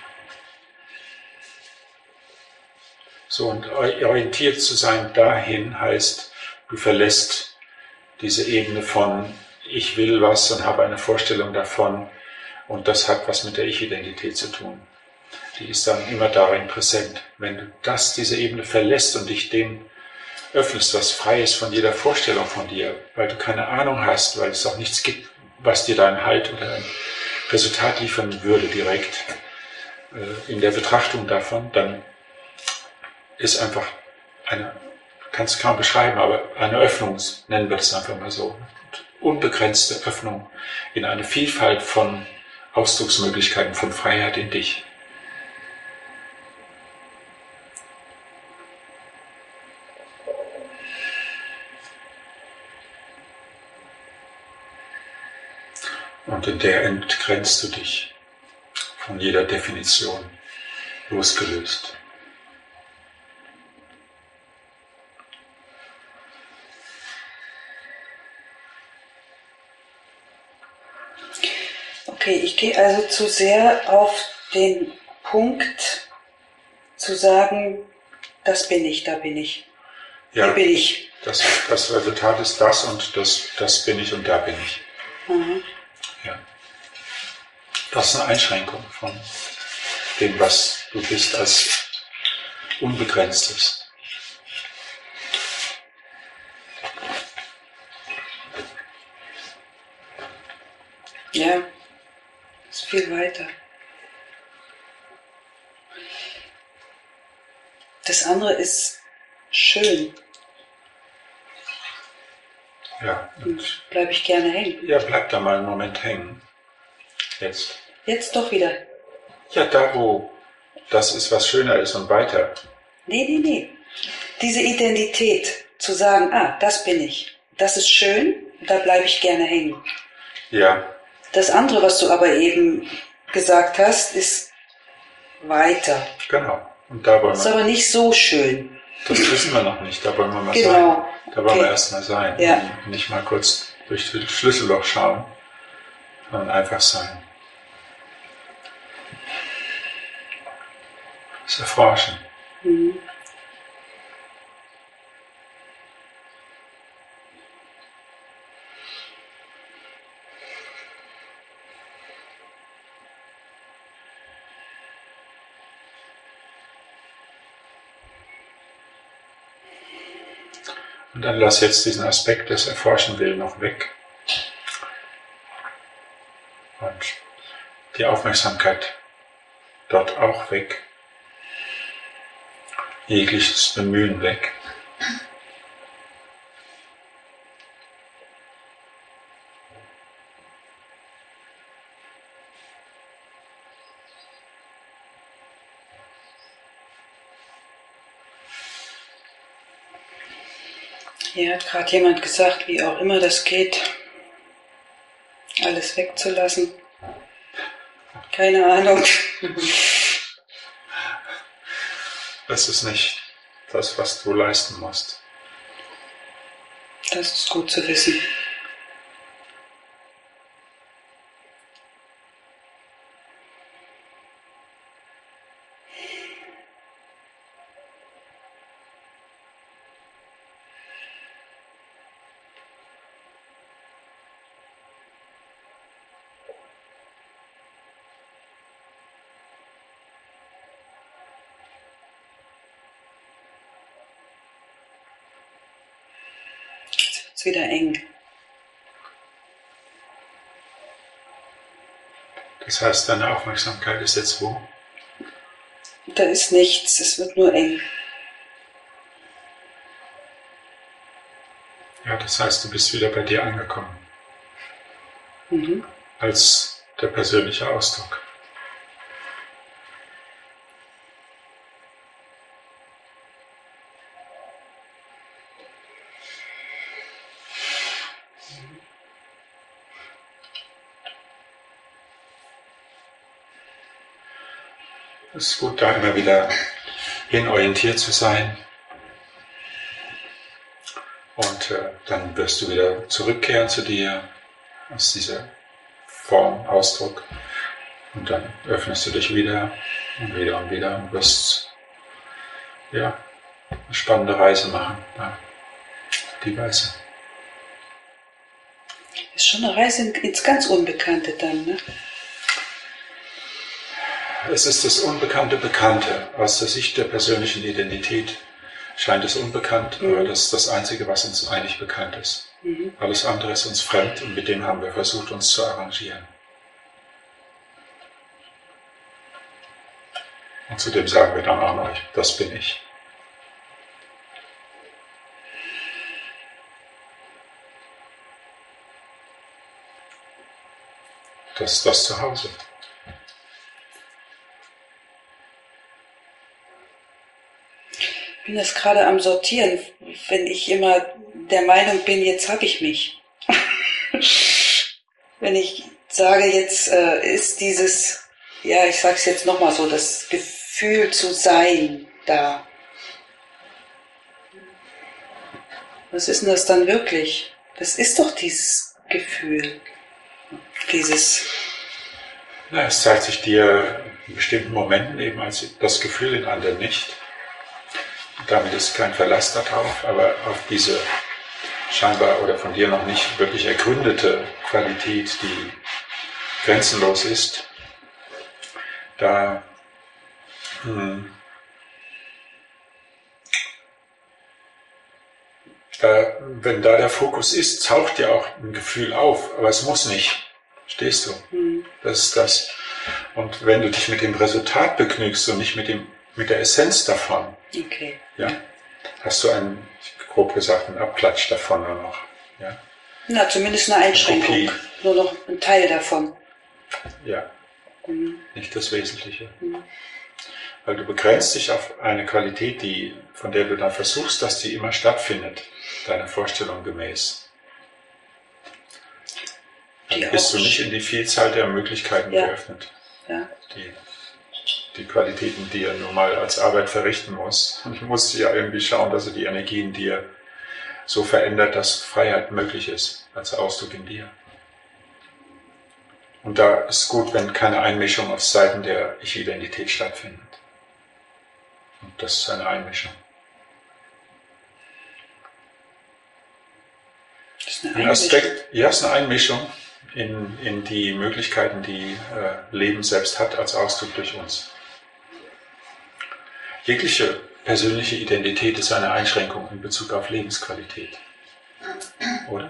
So, und orientiert zu sein dahin heißt, du verlässt diese Ebene von ich will was und habe eine Vorstellung davon und das hat was mit der Ich-Identität zu tun. Die ist dann immer darin präsent. Wenn du das, diese Ebene verlässt und dich dem öffnest, was frei ist von jeder Vorstellung von dir, weil du keine Ahnung hast, weil es auch nichts gibt, was dir da einen Halt oder ein Resultat liefern würde direkt äh, in der Betrachtung davon, dann ist einfach eine, kannst du kaum beschreiben, aber eine Öffnung, nennen wir das einfach mal so, unbegrenzte Öffnung in eine Vielfalt von Ausdrucksmöglichkeiten, von Freiheit in dich. Und in der entgrenzt du dich von jeder Definition, losgelöst. Okay, ich gehe also zu sehr auf den Punkt zu sagen, das bin ich, da bin ich. Ja, Hier bin ich. Das, das Resultat ist das und das, das bin ich und da bin ich. Mhm. Ja. Das ist eine Einschränkung von dem, was du bist als Unbegrenztes. Ja, ist viel weiter. Das andere ist schön. Ja, und Bleibe ich gerne hängen. ja, bleib da mal einen Moment hängen. Jetzt. Jetzt doch wieder. Ja, da wo das ist, was schöner ist und weiter. Nee, nee, nee. Diese Identität, zu sagen, ah, das bin ich. Das ist schön, da bleibe ich gerne hängen. Ja, Das andere, was du aber eben gesagt hast, ist weiter. genau. Und da wollen Ist wir, aber nicht so schön. das wissen wir noch nicht, da wollen wir mal Genau. sein. Da wollen wir Okay. erst mal sein. Ja. Und nicht mal kurz durch das Schlüsselloch schauen, sondern einfach sein. Das Erforschen. Mhm. Und dann lass jetzt diesen Aspekt des Erforschen will noch weg. Und die Aufmerksamkeit dort auch weg. Jegliches Bemühen weg. Hier hat gerade jemand gesagt, wie auch immer das geht, alles wegzulassen. Keine Ahnung. Das ist nicht das, was du leisten musst. Das ist gut zu wissen. Jetzt wird's wieder eng. Das heißt, deine Aufmerksamkeit ist jetzt wo? Da ist nichts, es wird nur eng. Ja, das heißt, du bist wieder bei dir angekommen. Mhm. als der persönliche Ausdruck. Es ist gut, da immer wieder hinorientiert zu sein. Und äh, dann wirst du wieder zurückkehren zu dir aus dieser Form, Ausdruck. Und dann öffnest du dich wieder und wieder und wieder und wirst ja, eine spannende Reise machen. Ja, die Weise. Das ist schon eine Reise ins ganz Unbekannte dann, ne? Es ist das unbekannte Bekannte. Aus der Sicht der persönlichen Identität scheint es unbekannt, mhm. aber das ist das Einzige, was uns eigentlich bekannt ist. Mhm. Alles andere ist uns fremd und mit dem haben wir versucht, uns zu arrangieren. Und zudem sagen wir dann auch noch, das bin ich. Das ist das Zuhause. Ich bin das gerade am Sortieren, wenn ich immer der Meinung bin, jetzt habe ich mich. Wenn ich sage, jetzt äh, ist dieses, ja, ich sage es jetzt nochmal so, das Gefühl zu sein da. Was ist denn das dann wirklich? Das ist doch dieses Gefühl, dieses... Na, es zeigt sich dir in bestimmten Momenten eben als das Gefühl, in anderen nicht. Damit ist kein Verlass darauf, aber auf diese scheinbar oder von dir noch nicht wirklich ergründete Qualität, die grenzenlos ist, da, hm, da, wenn da der Fokus ist, taucht ja auch ein Gefühl auf, aber es muss nicht. Stehst du? Mhm. Das ist das. Und wenn du dich mit dem Resultat begnügst und nicht mit dem mit der Essenz davon, okay. Ja, hast du einen, grob gesagt, einen Abklatsch davon nur noch. Ja? Na, zumindest eine Einschränkung. Okay. Nur noch ein Teil davon. Ja, Mhm. nicht das Wesentliche. Mhm. Weil du begrenzt dich auf eine Qualität, die, von der du dann versuchst, dass die immer stattfindet, deiner Vorstellung gemäß. Dann Die bist du auch- nicht in die Vielzahl der Möglichkeiten Ja. geöffnet, Ja. die, die Qualitäten, die er nun mal als Arbeit verrichten muss. Und du musst ja irgendwie schauen, dass er die Energie in dir so verändert, dass Freiheit möglich ist, als Ausdruck in dir. Und da ist gut, wenn keine Einmischung auf Seiten der Ich-Identität stattfindet. Und das ist eine Einmischung. Das ist eine Ein Einmischung. Aspekt, ja, ist eine Einmischung in, in die Möglichkeiten, die äh, Leben selbst hat, als Ausdruck durch uns. Jegliche persönliche Identität ist eine Einschränkung in Bezug auf Lebensqualität. Oder?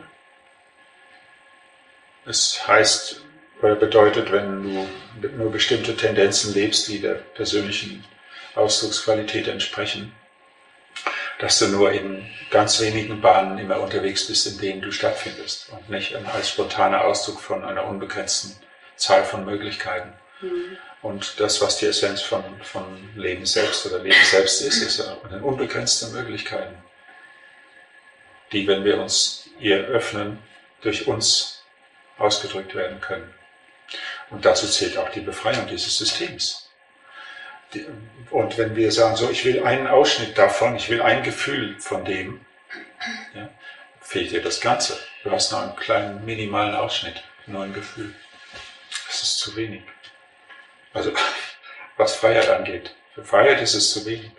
Es heißt, oder bedeutet, wenn du nur bestimmte Tendenzen lebst, die der persönlichen Ausdrucksqualität entsprechen, dass du nur in ganz wenigen Bahnen immer unterwegs bist, in denen du stattfindest und nicht als spontaner Ausdruck von einer unbegrenzten Zahl von Möglichkeiten. Mhm. Und das, was die Essenz von, von Leben selbst oder Leben selbst ist, ist eine unbegrenzte Möglichkeiten, die, wenn wir uns ihr öffnen, durch uns ausgedrückt werden können. Und dazu zählt auch die Befreiung dieses Systems. Die, und wenn wir sagen, so, ich will einen Ausschnitt davon, ich will ein Gefühl von dem, ja, fehlt dir das Ganze. Du hast nur einen kleinen, minimalen Ausschnitt, nur ein Gefühl. Das ist zu wenig. Also, was Freiheit angeht. Für Freiheit ist es zu wenig.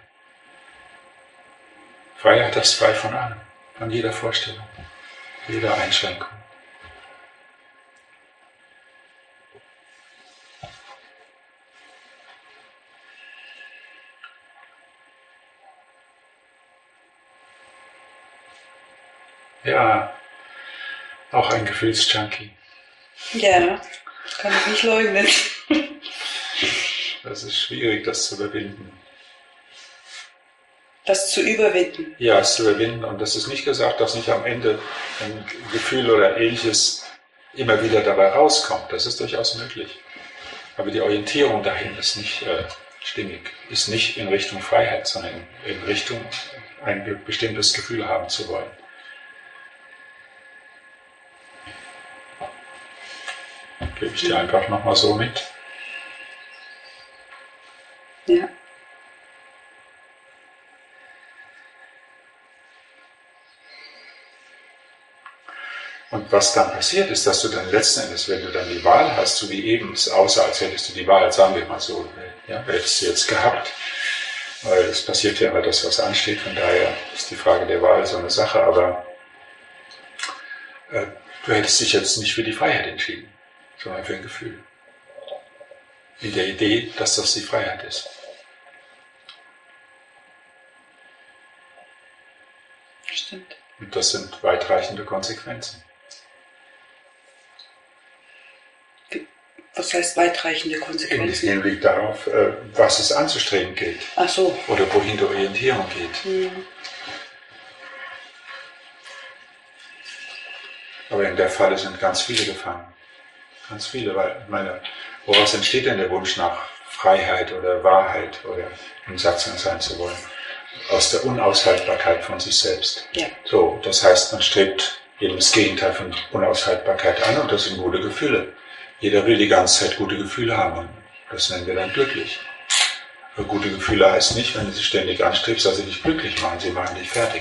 Freiheit ist frei von allem, von jeder Vorstellung, jeder Einschränkung. Ja, auch ein Gefühlsjunkie. Ja, kann ich nicht leugnen. Das ist schwierig, das zu überwinden. Das zu überwinden. Ja, es zu überwinden. Und das ist nicht gesagt, dass nicht am Ende ein Gefühl oder Ähnliches immer wieder dabei rauskommt. Das ist durchaus möglich. Aber die Orientierung dahin ist nicht äh, stimmig, ist nicht in Richtung Freiheit, sondern in, in Richtung ein bestimmtes Gefühl haben zu wollen. Gebe ich dir einfach nochmal so mit. Ja. Und was dann passiert ist, dass du dann letzten Endes, wenn du dann die Wahl hast, so wie eben, es aussah, als hättest du die Wahl, sagen wir mal so, ja, hättest du jetzt gehabt, weil es passiert ja immer das, was ansteht, von daher ist die Frage der Wahl so eine Sache, aber äh, du hättest dich jetzt nicht für die Freiheit entschieden, sondern für ein Gefühl. In der Idee, dass das die Freiheit ist. Stimmt. Und das sind weitreichende Konsequenzen. Was heißt weitreichende Im Konsequenzen? Hinblick darauf, äh, was es anzustreben gilt. Ach so. Oder wohin die Orientierung geht. Mhm. Aber in der Falle sind ganz viele gefangen. Ganz viele, weil, ich meine, woraus entsteht denn der Wunsch nach Freiheit oder Wahrheit oder im Satzung sein zu wollen? Aus der Unaushaltbarkeit von sich selbst. Ja. So, das heißt, man strebt eben das Gegenteil von Unaushaltbarkeit an und das sind gute Gefühle. Jeder will die ganze Zeit gute Gefühle haben und das nennen wir dann glücklich. Aber gute Gefühle heißt nicht, wenn du sie ständig anstrebst, dass sie dich glücklich machen, sie machen dich fertig.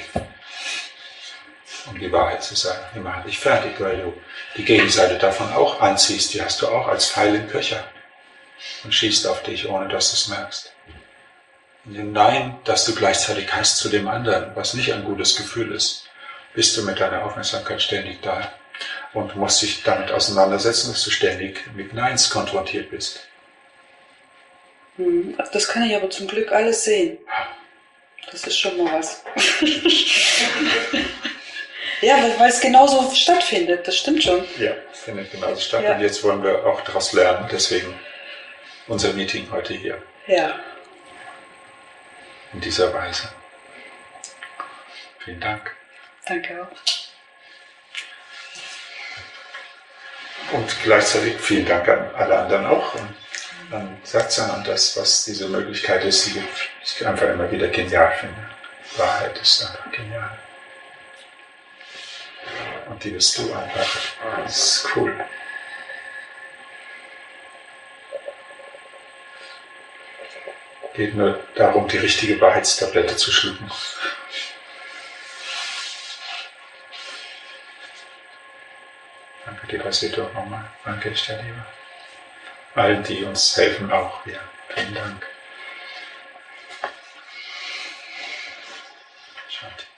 Um die Wahrheit zu sagen, die machen dich fertig, weil du die Gegenseite davon auch anziehst, die hast du auch als Pfeil im Köcher und schießt auf dich, ohne dass du es merkst. In dem Nein, das du gleichzeitig hast zu dem anderen, was nicht ein gutes Gefühl ist, bist du mit deiner Aufmerksamkeit ständig da und musst dich damit auseinandersetzen, dass du ständig mit Neins konfrontiert bist. Mhm. Das kann ich aber zum Glück alles sehen. Das ist schon mal was. Ja, weil es genauso stattfindet, das stimmt schon. Ja, findet genauso statt. Ja. Und jetzt wollen wir auch daraus lernen, deswegen unser Meeting heute hier. Ja. In dieser Weise. Vielen Dank. Danke auch. Und gleichzeitig vielen Dank an alle anderen auch. Und an Satzang und das, was diese Möglichkeit ist, die ich einfach immer wieder genial finde. Wahrheit ist einfach genial. Und die bist du einfach. Das ist cool. Geht nur darum, die richtige Wahrheitstablette zu schlucken. Danke dir, Pasito, nochmal. Danke, ich dir, Liebe. Allen, die uns helfen, auch. Ja, vielen Dank. Shanti.